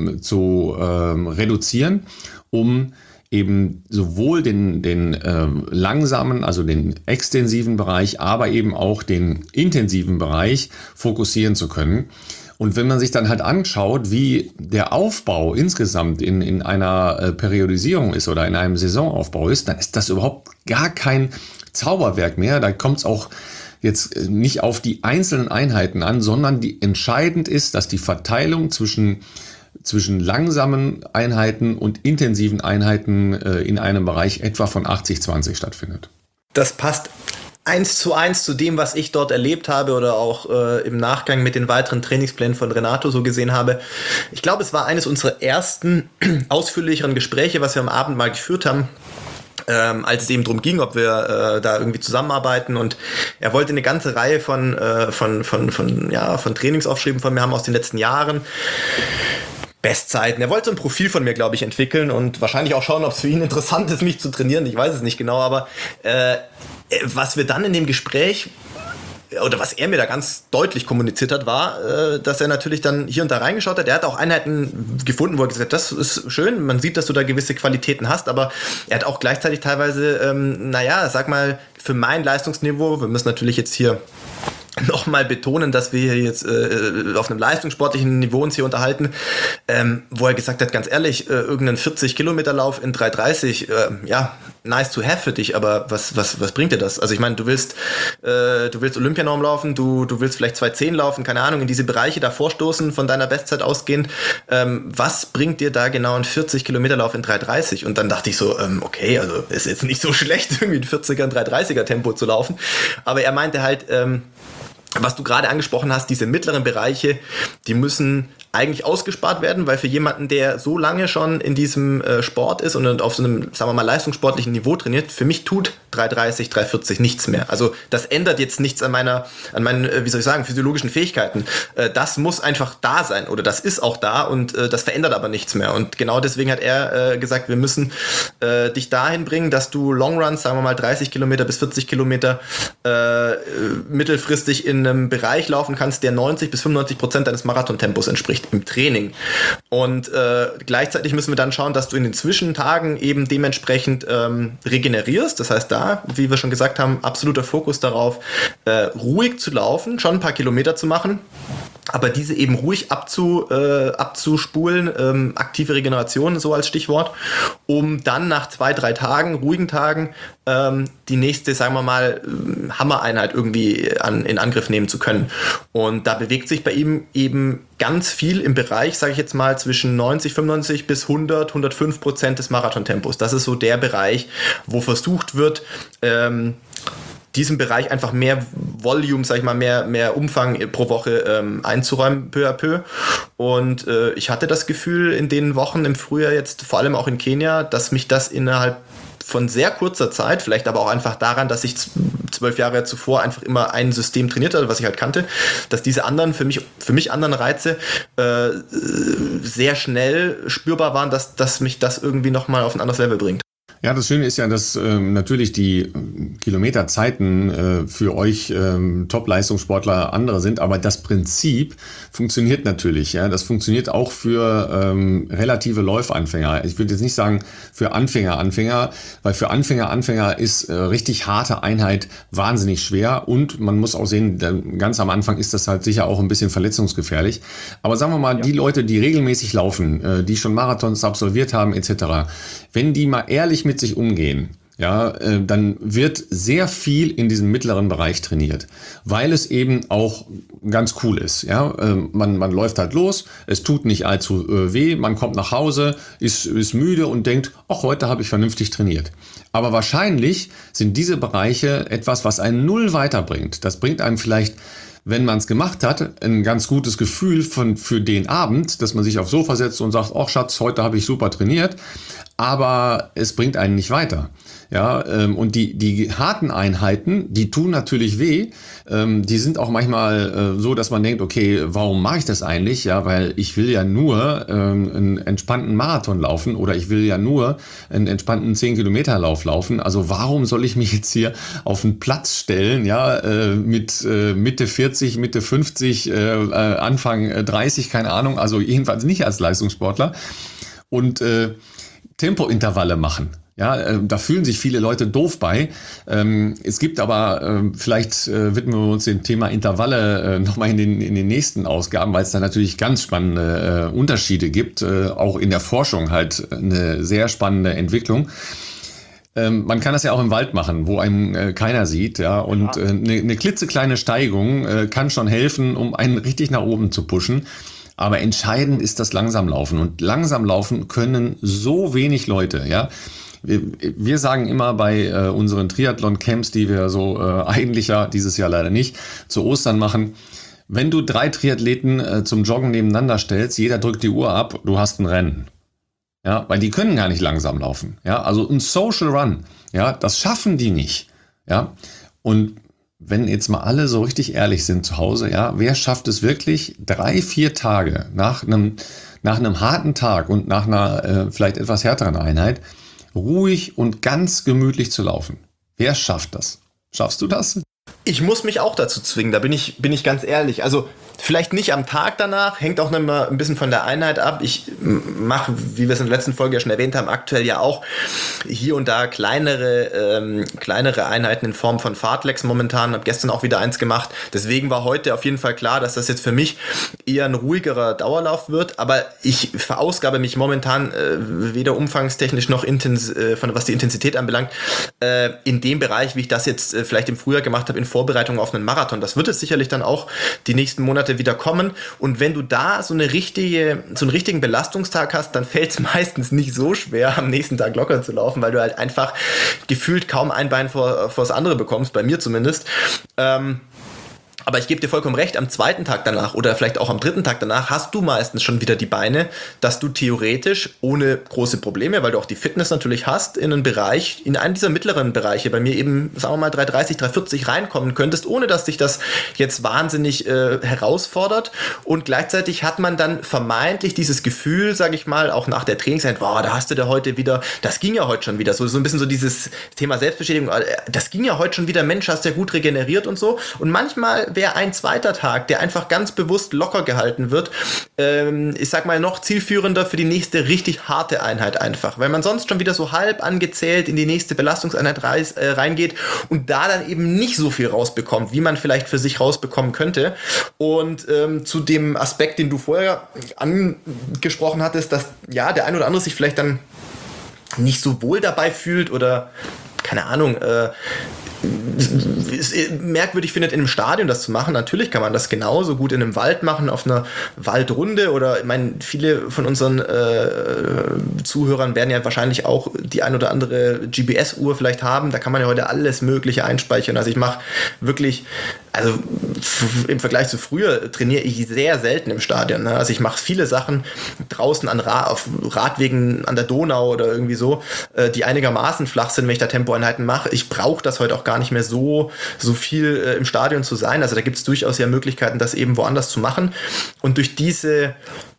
reduzieren, um eben sowohl den langsamen, also den extensiven Bereich, aber eben auch den intensiven Bereich fokussieren zu können. Und wenn man sich dann halt anschaut, wie der Aufbau insgesamt in einer Periodisierung ist oder in einem Saisonaufbau ist, dann ist das überhaupt gar kein Zauberwerk mehr. Da kommt es auch jetzt nicht auf die einzelnen Einheiten an, sondern entscheidend ist, dass die Verteilung zwischen langsamen Einheiten und intensiven Einheiten in einem Bereich etwa von 80-20 stattfindet. Das passt 1:1 zu dem, was ich dort erlebt habe oder auch im Nachgang mit den weiteren Trainingsplänen von Renato so gesehen habe. Ich glaube, es war eines unserer ersten ausführlicheren Gespräche, was wir am Abend mal geführt haben, als es eben darum ging, ob wir da irgendwie zusammenarbeiten, und er wollte eine ganze Reihe von Trainingsaufschrieben von mir haben aus den letzten Jahren. Bestzeiten. Er wollte so ein Profil von mir, glaube ich, entwickeln und wahrscheinlich auch schauen, ob es für ihn interessant ist, mich zu trainieren. Ich weiß es nicht genau, aber was wir dann in dem Gespräch oder was er mir da ganz deutlich kommuniziert hat, war, dass er natürlich dann hier und da reingeschaut hat. Er hat auch Einheiten gefunden, wo er gesagt hat, das ist schön, man sieht, dass du da gewisse Qualitäten hast, aber er hat auch gleichzeitig teilweise, sag mal, für mein Leistungsniveau, wir müssen natürlich jetzt hier nochmal betonen, dass wir jetzt auf einem leistungssportlichen Niveau uns hier unterhalten, wo er gesagt hat, ganz ehrlich, irgendein 40-Kilometer-Lauf in 3:30, nice to have für dich, aber was bringt dir das? Also ich meine, du willst Olympianorm laufen, du willst vielleicht 2:10 laufen, keine Ahnung, in diese Bereiche da vorstoßen, von deiner Bestzeit ausgehend. Was bringt dir da genau ein 40-Kilometer-Lauf in 3:30? Und dann dachte ich so, okay, also ist jetzt nicht so schlecht, irgendwie ein 40er, ein 3:30er Tempo zu laufen. Aber er meinte halt, was du gerade angesprochen hast, diese mittleren Bereiche, die müssen eigentlich ausgespart werden, weil für jemanden, der so lange schon in diesem Sport ist und auf so einem, sagen wir mal, leistungssportlichen Niveau trainiert, für mich tut 3:30, 3:40 nichts mehr. Also das ändert jetzt nichts an meinen, wie soll ich sagen, physiologischen Fähigkeiten. Das muss einfach da sein oder das ist auch da und das verändert aber nichts mehr. Und genau deswegen hat er gesagt, wir müssen dich dahin bringen, dass du Longruns, sagen wir mal 30 Kilometer bis 40 Kilometer mittelfristig in einem Bereich laufen kannst, der 90-95% deines Marathontempos entspricht im Training. Und gleichzeitig müssen wir dann schauen, dass du in den Zwischentagen eben dementsprechend regenerierst. Das heißt, da, wie wir schon gesagt haben, absoluter Fokus darauf, ruhig zu laufen, schon ein paar Kilometer zu machen, aber diese eben ruhig abzuspulen, aktive Regeneration, so als Stichwort, um dann nach 2-3 Tagen, ruhigen Tagen, die nächste, sagen wir mal, Hammereinheit irgendwie in Angriff nehmen zu können. Und da bewegt sich bei ihm eben ganz viel im Bereich, sage ich jetzt mal, zwischen 90-95 bis 100-105% des Marathontempos. Das ist so der Bereich, wo versucht wird, diesem Bereich einfach mehr Volume, sag ich mal, mehr Umfang pro Woche einzuräumen, peu à peu. Und ich hatte das Gefühl in den Wochen im Frühjahr jetzt, vor allem auch in Kenia, dass mich das innerhalb von sehr kurzer Zeit, vielleicht aber auch einfach daran, dass ich 12 Jahre zuvor einfach immer ein System trainiert hatte, was ich halt kannte, dass diese anderen, für mich anderen Reize sehr schnell spürbar waren, dass mich das irgendwie nochmal auf ein anderes Level bringt. Ja, das Schöne ist ja, dass natürlich die Kilometerzeiten für euch Top-Leistungssportler andere sind, aber das Prinzip funktioniert natürlich. Ja, das funktioniert auch für relative Läufanfänger. Ich würde jetzt nicht sagen für Anfänger, weil für Anfänger ist richtig harte Einheit wahnsinnig schwer und man muss auch sehen, ganz am Anfang ist das halt sicher auch ein bisschen verletzungsgefährlich. Aber sagen wir mal, die Leute, die regelmäßig laufen, die schon Marathons absolviert haben etc., wenn die mal ehrlich mit sich umgehen, ja, dann wird sehr viel in diesem mittleren Bereich trainiert, weil es eben auch ganz cool ist. Ja, man läuft halt los, es tut nicht allzu weh, man kommt nach Hause, ist müde und denkt, ach, heute habe ich vernünftig trainiert. Aber wahrscheinlich sind diese Bereiche etwas, was einen null weiterbringt. Das bringt einem vielleicht, wenn man es gemacht hat, ein ganz gutes Gefühl für den Abend, dass man sich aufs Sofa setzt und sagt, ach Schatz, heute habe ich super trainiert. aber es bringt einen nicht weiter. Ja, und die harten Einheiten, die tun natürlich weh. Die sind auch manchmal so, dass man denkt, okay, warum mache ich das eigentlich? Ja, weil ich will ja nur einen entspannten Marathon laufen oder ich will ja nur einen entspannten 10-Kilometer-Lauf laufen. Also warum soll ich mich jetzt hier auf einen Platz stellen, ja, mit Mitte 40, Mitte 50, Anfang 30, keine Ahnung, also jedenfalls nicht als Leistungssportler und Tempointervalle machen. Ja, da fühlen sich viele Leute doof bei. Es gibt aber, vielleicht widmen wir uns dem Thema Intervalle nochmal in den nächsten Ausgaben, weil es da natürlich ganz spannende Unterschiede gibt, auch in der Forschung halt eine sehr spannende Entwicklung. Man kann das ja auch im Wald machen, wo einem keiner sieht, ja, und eine klitzekleine Steigung kann schon helfen, um einen richtig nach oben zu pushen. Aber entscheidend ist das Langsamlaufen und Langsamlaufen können so wenig Leute, ja. Wir sagen immer bei unseren Triathlon-Camps, die wir so eigentlich ja dieses Jahr leider nicht zu Ostern machen, wenn du 3 Triathleten zum Joggen nebeneinander stellst, jeder drückt die Uhr ab, du hast ein Rennen. Ja, weil die können gar nicht langsam laufen. Ja, also ein Social Run, ja, das schaffen die nicht. Ja, und wenn jetzt mal alle so richtig ehrlich sind zu Hause, ja, wer schafft es wirklich 3-4 Tage nach einem harten Tag und nach einer vielleicht etwas härteren Einheit ruhig und ganz gemütlich zu laufen? Wer schafft das? Schaffst du das? Ich muss mich auch dazu zwingen, da bin ich ganz ehrlich. Also vielleicht nicht am Tag danach, hängt auch noch mal ein bisschen von der Einheit ab. Ich mache, wie wir es in der letzten Folge ja schon erwähnt haben, aktuell ja auch hier und da kleinere Einheiten in Form von Fartlegs momentan. Habe gestern auch wieder eins gemacht. Deswegen war heute auf jeden Fall klar, dass das jetzt für mich eher ein ruhigerer Dauerlauf wird. Aber ich verausgabe mich momentan weder umfangstechnisch noch was die Intensität anbelangt, in dem Bereich, wie ich das jetzt vielleicht im Frühjahr gemacht habe, in Vorbereitung auf einen Marathon. Das wird es sicherlich dann auch die nächsten Monate wieder kommen. Und wenn du da so einen richtigen Belastungstag hast, dann fällt es meistens nicht so schwer, am nächsten Tag locker zu laufen, weil du halt einfach gefühlt kaum ein Bein vor das andere bekommst, bei mir zumindest. Aber ich gebe dir vollkommen recht, am zweiten Tag danach oder vielleicht auch am dritten Tag danach hast du meistens schon wieder die Beine, dass du theoretisch ohne große Probleme, weil du auch die Fitness natürlich hast, in einen dieser mittleren Bereiche, bei mir eben, sagen wir mal 330, 340 reinkommen könntest, ohne dass dich das jetzt wahnsinnig herausfordert. Und gleichzeitig hat man dann vermeintlich dieses Gefühl, sage ich mal, auch nach der Trainingszeit, boah, da hast du da heute wieder, das ging ja heute schon wieder, so ein bisschen so dieses Thema Selbstbestätigung, das ging ja heute schon wieder, Mensch, hast ja gut regeneriert und so. Und manchmal wäre ein zweiter Tag, der einfach ganz bewusst locker gehalten wird, ich sag mal noch zielführender für die nächste richtig harte Einheit einfach, weil man sonst schon wieder so halb angezählt in die nächste Belastungseinheit reingeht und da dann eben nicht so viel rausbekommt, wie man vielleicht für sich rausbekommen könnte. Und zu dem Aspekt, den du vorher angesprochen hattest, dass ja der ein oder andere sich vielleicht dann nicht so wohl dabei fühlt oder keine Ahnung, merkwürdig findet, in einem Stadion das zu machen. Natürlich kann man das genauso gut in einem Wald machen, auf einer Waldrunde oder, ich meine, viele von unseren Zuhörern werden ja wahrscheinlich auch die ein oder andere GPS-Uhr vielleicht haben. Da kann man ja heute alles Mögliche einspeichern. Also ich mache wirklich, also im Vergleich zu früher trainiere ich sehr selten im Stadion. Ne? Also ich mache viele Sachen draußen auf Radwegen an der Donau oder irgendwie so, die einigermaßen flach sind, wenn ich da Tempoeinheiten mache. Ich brauche das heute auch gar nicht mehr so viel im Stadion zu sein. Also da gibt es durchaus ja Möglichkeiten, das eben woanders zu machen. Und durch diese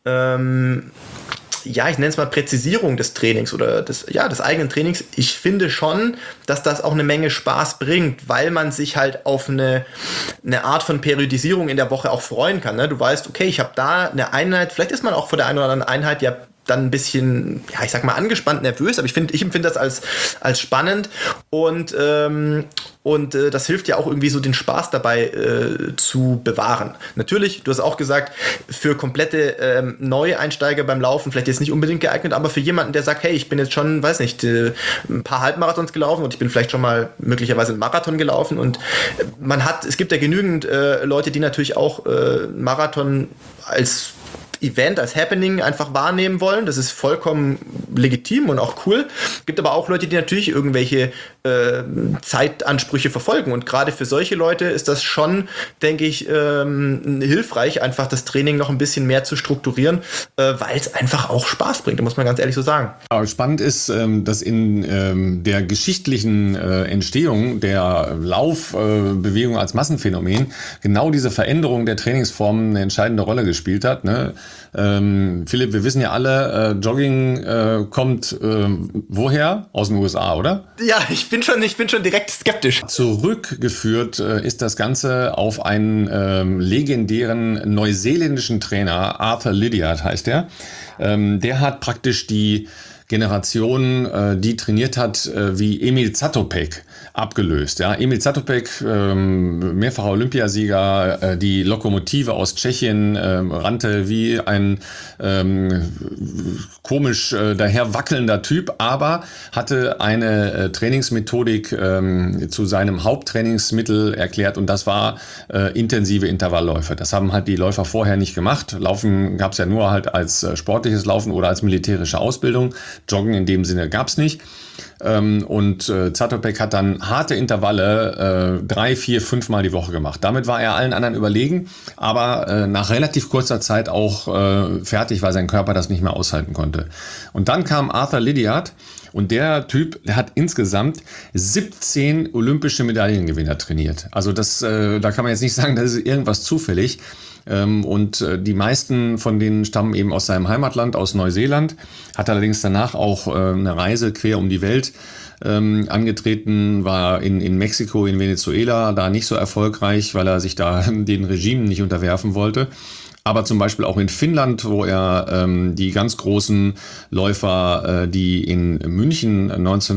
ich nenne es mal Präzisierung des Trainings oder des eigenen Trainings. Ich finde schon, dass das auch eine Menge Spaß bringt, weil man sich halt auf eine Art von Periodisierung in der Woche auch freuen kann. Ne? Du weißt, okay, ich habe da eine Einheit, vielleicht ist man auch vor der einen oder anderen Einheit ja dann ein bisschen, ich sag mal, angespannt, nervös, aber ich empfinde das als spannend und das hilft ja auch irgendwie so den Spaß dabei zu bewahren. Natürlich, du hast auch gesagt, für komplette Neueinsteiger beim Laufen vielleicht jetzt nicht unbedingt geeignet, aber für jemanden, der sagt, hey, ich bin jetzt schon, weiß nicht, ein paar Halbmarathons gelaufen und ich bin vielleicht schon mal möglicherweise einen Marathon gelaufen und es gibt ja genügend Leute, die natürlich auch Marathon als Event, als Happening einfach wahrnehmen wollen. Das ist vollkommen legitim und auch cool. Gibt aber auch Leute, die natürlich irgendwelche Zeitansprüche verfolgen. Und gerade für solche Leute ist das schon, denke ich, hilfreich, einfach das Training noch ein bisschen mehr zu strukturieren, weil es einfach auch Spaß bringt, muss man ganz ehrlich so sagen. Aber spannend ist, dass in der geschichtlichen Entstehung der Laufbewegung als Massenphänomen genau diese Veränderung der Trainingsformen eine entscheidende Rolle gespielt hat. Ne? Philipp, wir wissen ja alle, Jogging kommt woher? Aus den USA, oder? Ja, ich bin schon direkt skeptisch. Zurückgeführt ist das Ganze auf einen legendären neuseeländischen Trainer, Arthur Lydiard heißt er. Der hat praktisch die Generation, die trainiert hat, wie Emil Zatopek abgelöst. Ja, Emil Zatopek, mehrfacher Olympiasieger, die Lokomotive aus Tschechien, rannte wie ein komisch daher wackelnder Typ, aber hatte eine Trainingsmethodik zu seinem Haupttrainingsmittel erklärt und das war intensive Intervallläufe. Das haben halt die Läufer vorher nicht gemacht. Laufen gab es ja nur halt als sportliches Laufen oder als militärische Ausbildung. Joggen in dem Sinne gab es nicht. Und Zatopek hat dann harte Intervalle 3, 4, 5 Mal die Woche gemacht. Damit war er allen anderen überlegen, aber nach relativ kurzer Zeit auch fertig, weil sein Körper das nicht mehr aushalten konnte. Und dann kam Arthur Lydiard und der Typ, der hat insgesamt 17 olympische Medaillengewinner trainiert. Also da kann man jetzt nicht sagen, das ist irgendwas zufällig. Und die meisten von denen stammen eben aus seinem Heimatland, aus Neuseeland, hat allerdings danach auch eine Reise quer um die Welt angetreten, war in Mexiko, in Venezuela, da nicht so erfolgreich, weil er sich da den Regimen nicht unterwerfen wollte. Aber zum Beispiel auch in Finnland, wo er die ganz großen Läufer, die in München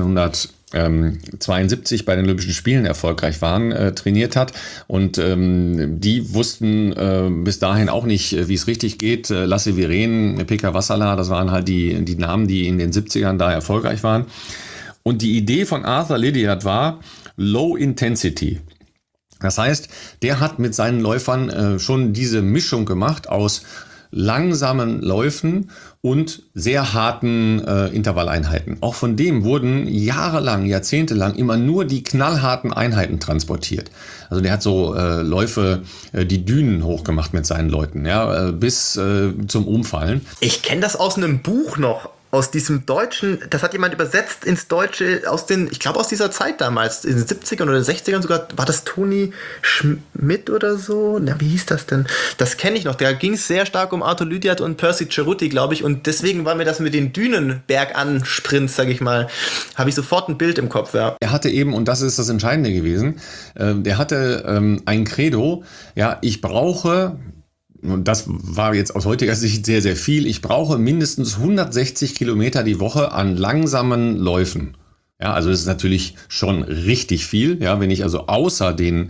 1972 bei den Olympischen Spielen erfolgreich waren, trainiert hat. Und die wussten bis dahin auch nicht, wie es richtig geht. Lasse Viren, Pekka Vassala, das waren halt die Namen, die in den 70ern da erfolgreich waren. Und die Idee von Arthur Lydiard war Low Intensity. Das heißt, der hat mit seinen Läufern schon diese Mischung gemacht aus langsamen Läufen und sehr harten Intervalleinheiten. Auch von dem wurden jahrelang, jahrzehntelang immer nur die knallharten Einheiten transportiert. Also der hat so Läufe, die Dünen hochgemacht mit seinen Leuten, ja, bis zum Umfallen. Ich kenne das aus einem Buch noch. Aus diesem Deutschen, das hat jemand übersetzt ins Deutsche, ich glaube aus dieser Zeit damals, in den 70ern oder 60ern sogar, war das Toni Schmidt oder so? Na, wie hieß das denn? Das kenne ich noch, da ging es sehr stark um Arthur Lydiard und Percy Cerruti, glaube ich, und deswegen war mir das mit den Dünen Bergan-Sprints, sage ich mal, habe ich sofort ein Bild im Kopf, ja. Er hatte eben, und das ist das Entscheidende gewesen, der hatte ein Credo, ja, ich brauche, und das war jetzt aus heutiger Sicht sehr, sehr viel, ich brauche mindestens 160 Kilometer die Woche an langsamen Läufen. Ja, also das ist natürlich schon richtig viel. Ja, wenn ich also außer den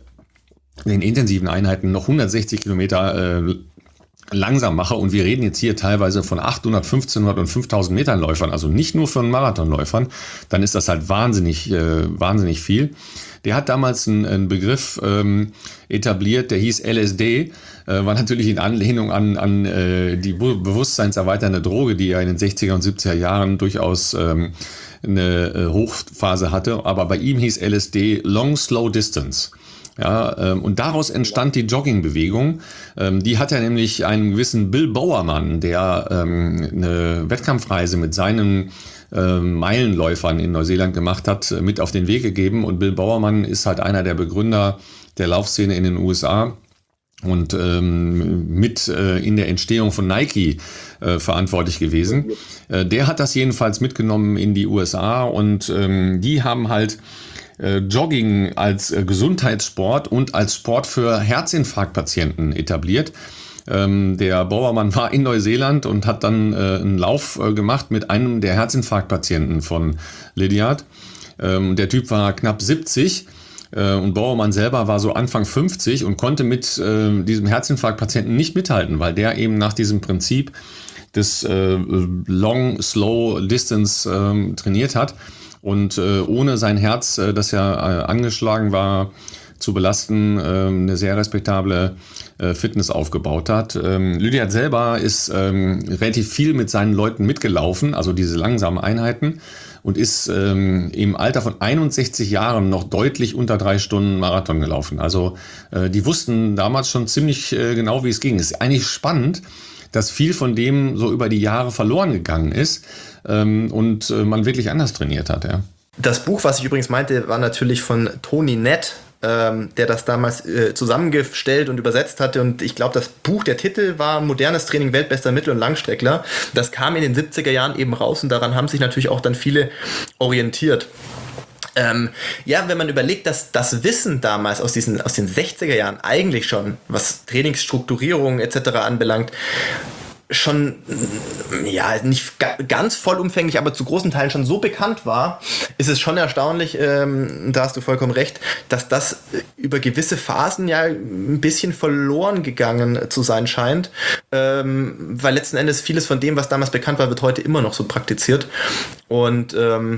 intensiven Einheiten noch 160 Kilometer langsam mache, und wir reden jetzt hier teilweise von 800, 1500 und 5000 Metern Läufern, also nicht nur von Marathonläufern, dann ist das halt wahnsinnig viel. Der hat damals einen Begriff etabliert, der hieß LSD, war natürlich in Anlehnung an die bewusstseinserweiternde Droge, die er in den 60er und 70er Jahren durchaus eine Hochphase hatte, aber bei ihm hieß LSD Long Slow Distance. Ja, und daraus entstand die Joggingbewegung. Die hat er nämlich einen gewissen Bill Bowerman, der eine Wettkampfreise mit seinen Meilenläufern in Neuseeland gemacht hat, mit auf den Weg gegeben. Und Bill Bowerman ist halt einer der Begründer der Laufszene in den USA und mit in der Entstehung von Nike verantwortlich gewesen. Der hat das jedenfalls mitgenommen in die USA und die haben halt Jogging als Gesundheitssport und als Sport für Herzinfarktpatienten etabliert. Der Bowerman war in Neuseeland und hat dann einen Lauf gemacht mit einem der Herzinfarktpatienten von Lydiard. Der Typ war knapp 70 und Bowerman selber war so Anfang 50 und konnte mit diesem Herzinfarktpatienten nicht mithalten, weil der eben nach diesem Prinzip des Long Slow Distance trainiert hat. Und ohne sein Herz, das ja angeschlagen war, zu belasten, eine sehr respektable Fitness aufgebaut hat. Lydia selber ist relativ viel mit seinen Leuten mitgelaufen, also diese langsamen Einheiten, und ist im Alter von 61 Jahren noch deutlich unter 3 Stunden Marathon gelaufen. Also die wussten damals schon ziemlich genau, wie es ging. Ist eigentlich spannend, dass viel von dem so über die Jahre verloren gegangen ist und man wirklich anders trainiert hat. Ja. Das Buch, was ich übrigens meinte, war natürlich von Tony Nett, der das damals zusammengestellt und übersetzt hatte. Und ich glaube, das Buch, der Titel war Modernes Training, weltbester Mittel- und Langstreckler. Das kam in den 70er Jahren eben raus und daran haben sich natürlich auch dann viele orientiert. Wenn man überlegt, dass das Wissen damals aus den 60er Jahren eigentlich schon, was Trainingsstrukturierung etc. anbelangt, schon, nicht ganz vollumfänglich, aber zu großen Teilen schon so bekannt war, ist es schon erstaunlich, da hast du vollkommen recht, dass das über gewisse Phasen ja ein bisschen verloren gegangen zu sein scheint, weil letzten Endes vieles von dem, was damals bekannt war, wird heute immer noch so praktiziert und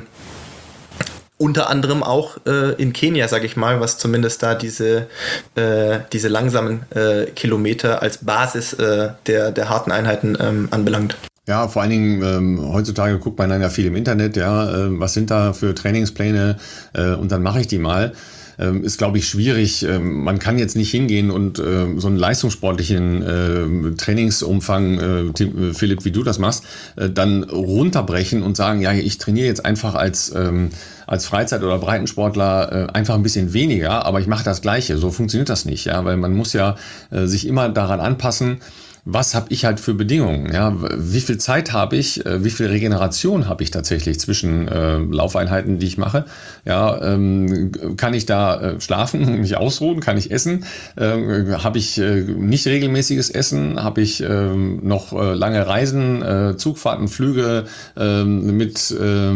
unter anderem auch in Kenia, sage ich mal, was zumindest da diese langsamen Kilometer als Basis der harten Einheiten anbelangt. Ja, vor allen Dingen heutzutage guckt man dann ja viel im Internet, was sind da für Trainingspläne und dann mache ich die mal. Ist, glaube ich, schwierig. Man kann jetzt nicht hingehen und so einen leistungssportlichen Trainingsumfang, Philipp, wie du das machst, dann runterbrechen und sagen, ja, ich trainiere jetzt einfach als Freizeit- oder Breitensportler einfach ein bisschen weniger, aber ich mache das Gleiche. So funktioniert das nicht, ja, weil man muss ja sich immer daran anpassen, was habe ich halt für Bedingungen? Ja? Wie viel Zeit habe ich? Wie viel Regeneration habe ich tatsächlich zwischen Laufeinheiten, die ich mache? Ja, kann ich da schlafen, mich ausruhen? Kann ich essen? Habe ich nicht regelmäßiges Essen? Habe ich noch lange Reisen, Zugfahrten, Flüge mit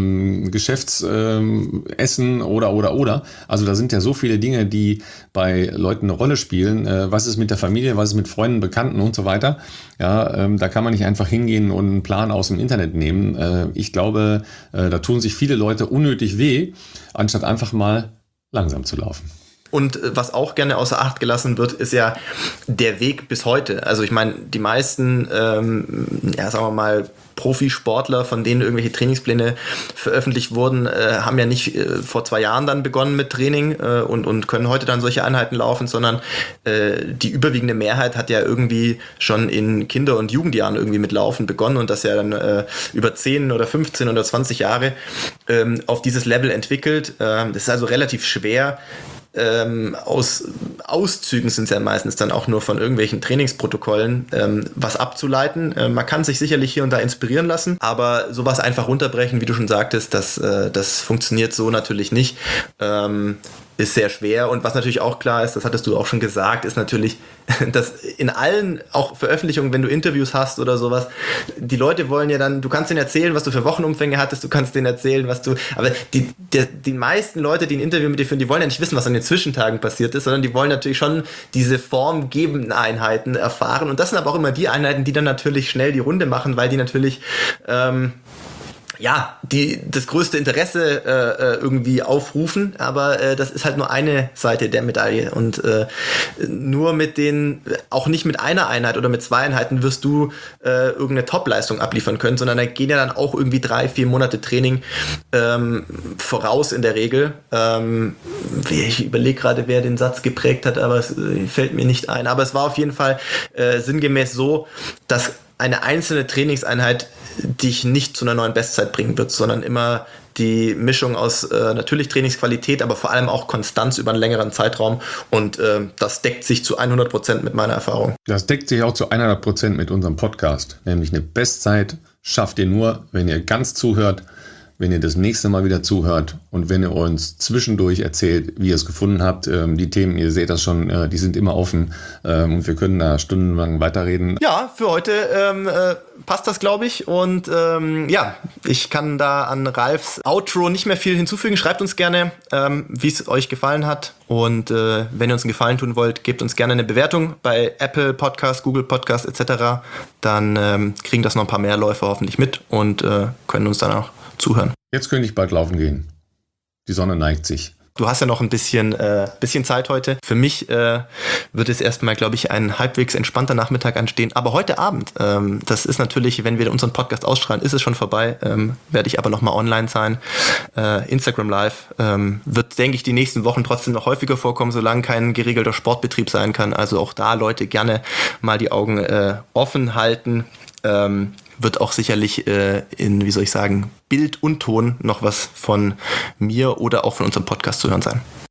Geschäftsessen oder? Also da sind ja so viele Dinge, die bei Leuten eine Rolle spielen. Was ist mit der Familie? Was ist mit Freunden, Bekannten und so weiter? Ja, da kann man nicht einfach hingehen und einen Plan aus dem Internet nehmen. Ich glaube, da tun sich viele Leute unnötig weh, anstatt einfach mal langsam zu laufen. Und was auch gerne außer Acht gelassen wird, ist ja der Weg bis heute. Also ich meine, die meisten, sagen wir mal, Profisportler, von denen irgendwelche Trainingspläne veröffentlicht wurden, haben ja nicht vor 2 Jahren dann begonnen mit Training und können heute dann solche Einheiten laufen, sondern die überwiegende Mehrheit hat ja irgendwie schon in Kinder- und Jugendjahren irgendwie mit Laufen begonnen und das ja dann über 10 oder 15 oder 20 Jahre auf dieses Level entwickelt. Das ist also relativ schwer. Aus Auszügen sind es ja meistens dann auch nur von irgendwelchen Trainingsprotokollen was abzuleiten. Man kann sich sicherlich hier und da inspirieren lassen, aber sowas einfach runterbrechen, wie du schon sagtest, das funktioniert so natürlich nicht. Ist sehr schwer und was natürlich auch klar ist, das hattest du auch schon gesagt, ist natürlich, dass in allen auch Veröffentlichungen, wenn du Interviews hast oder sowas, die Leute wollen ja dann, du kannst denen erzählen, was du für Wochenumfänge hattest, du kannst denen erzählen, aber die meisten Leute, die ein Interview mit dir führen, die wollen ja nicht wissen, was an den Zwischentagen passiert ist, sondern die wollen natürlich schon diese formgebenden Einheiten erfahren und das sind aber auch immer die Einheiten, die dann natürlich schnell die Runde machen, weil die natürlich die das größte Interesse irgendwie aufrufen, aber das ist halt nur eine Seite der Medaille und nur auch nicht mit einer Einheit oder mit 2 Einheiten wirst du irgendeine Top-Leistung abliefern können, sondern da gehen ja dann auch irgendwie 3-4 Monate Training voraus in der Regel. Ich überlege gerade, wer den Satz geprägt hat, aber es fällt mir nicht ein. Aber es war auf jeden Fall sinngemäß so, dass eine einzelne Trainingseinheit dich nicht zu einer neuen Bestzeit bringen wird, sondern immer die Mischung aus natürlich Trainingsqualität, aber vor allem auch Konstanz über einen längeren Zeitraum und das deckt sich zu 100% mit meiner Erfahrung. Das deckt sich auch zu 100% mit unserem Podcast, nämlich eine Bestzeit schafft ihr nur, wenn ihr ganz zuhört, wenn ihr das nächste Mal wieder zuhört und wenn ihr uns zwischendurch erzählt, wie ihr es gefunden habt. Die Themen, ihr seht das schon, die sind immer offen und wir können da stundenlang weiterreden. Ja, für heute passt das, glaube ich. Und ich kann da an Ralfs Outro nicht mehr viel hinzufügen. Schreibt uns gerne, wie es euch gefallen hat. Und wenn ihr uns einen Gefallen tun wollt, gebt uns gerne eine Bewertung bei Apple Podcast, Google Podcast etc. Dann kriegen das noch ein paar mehr Läufer hoffentlich mit und können uns dann auch zuhören. Jetzt könnte ich bald laufen gehen. Die Sonne neigt sich. Du hast ja noch ein bisschen Zeit heute. Für mich wird es erstmal, glaube ich, ein halbwegs entspannter Nachmittag anstehen. Aber heute Abend, das ist natürlich, wenn wir unseren Podcast ausstrahlen, ist es schon vorbei. Werde ich aber nochmal online sein. Instagram Live wird, denke ich, die nächsten Wochen trotzdem noch häufiger vorkommen, solange kein geregelter Sportbetrieb sein kann. Also auch da, Leute, gerne mal die Augen offen halten. Wird auch sicherlich in, wie soll ich sagen, Bild und Ton noch was von mir oder auch von unserem Podcast zu hören sein.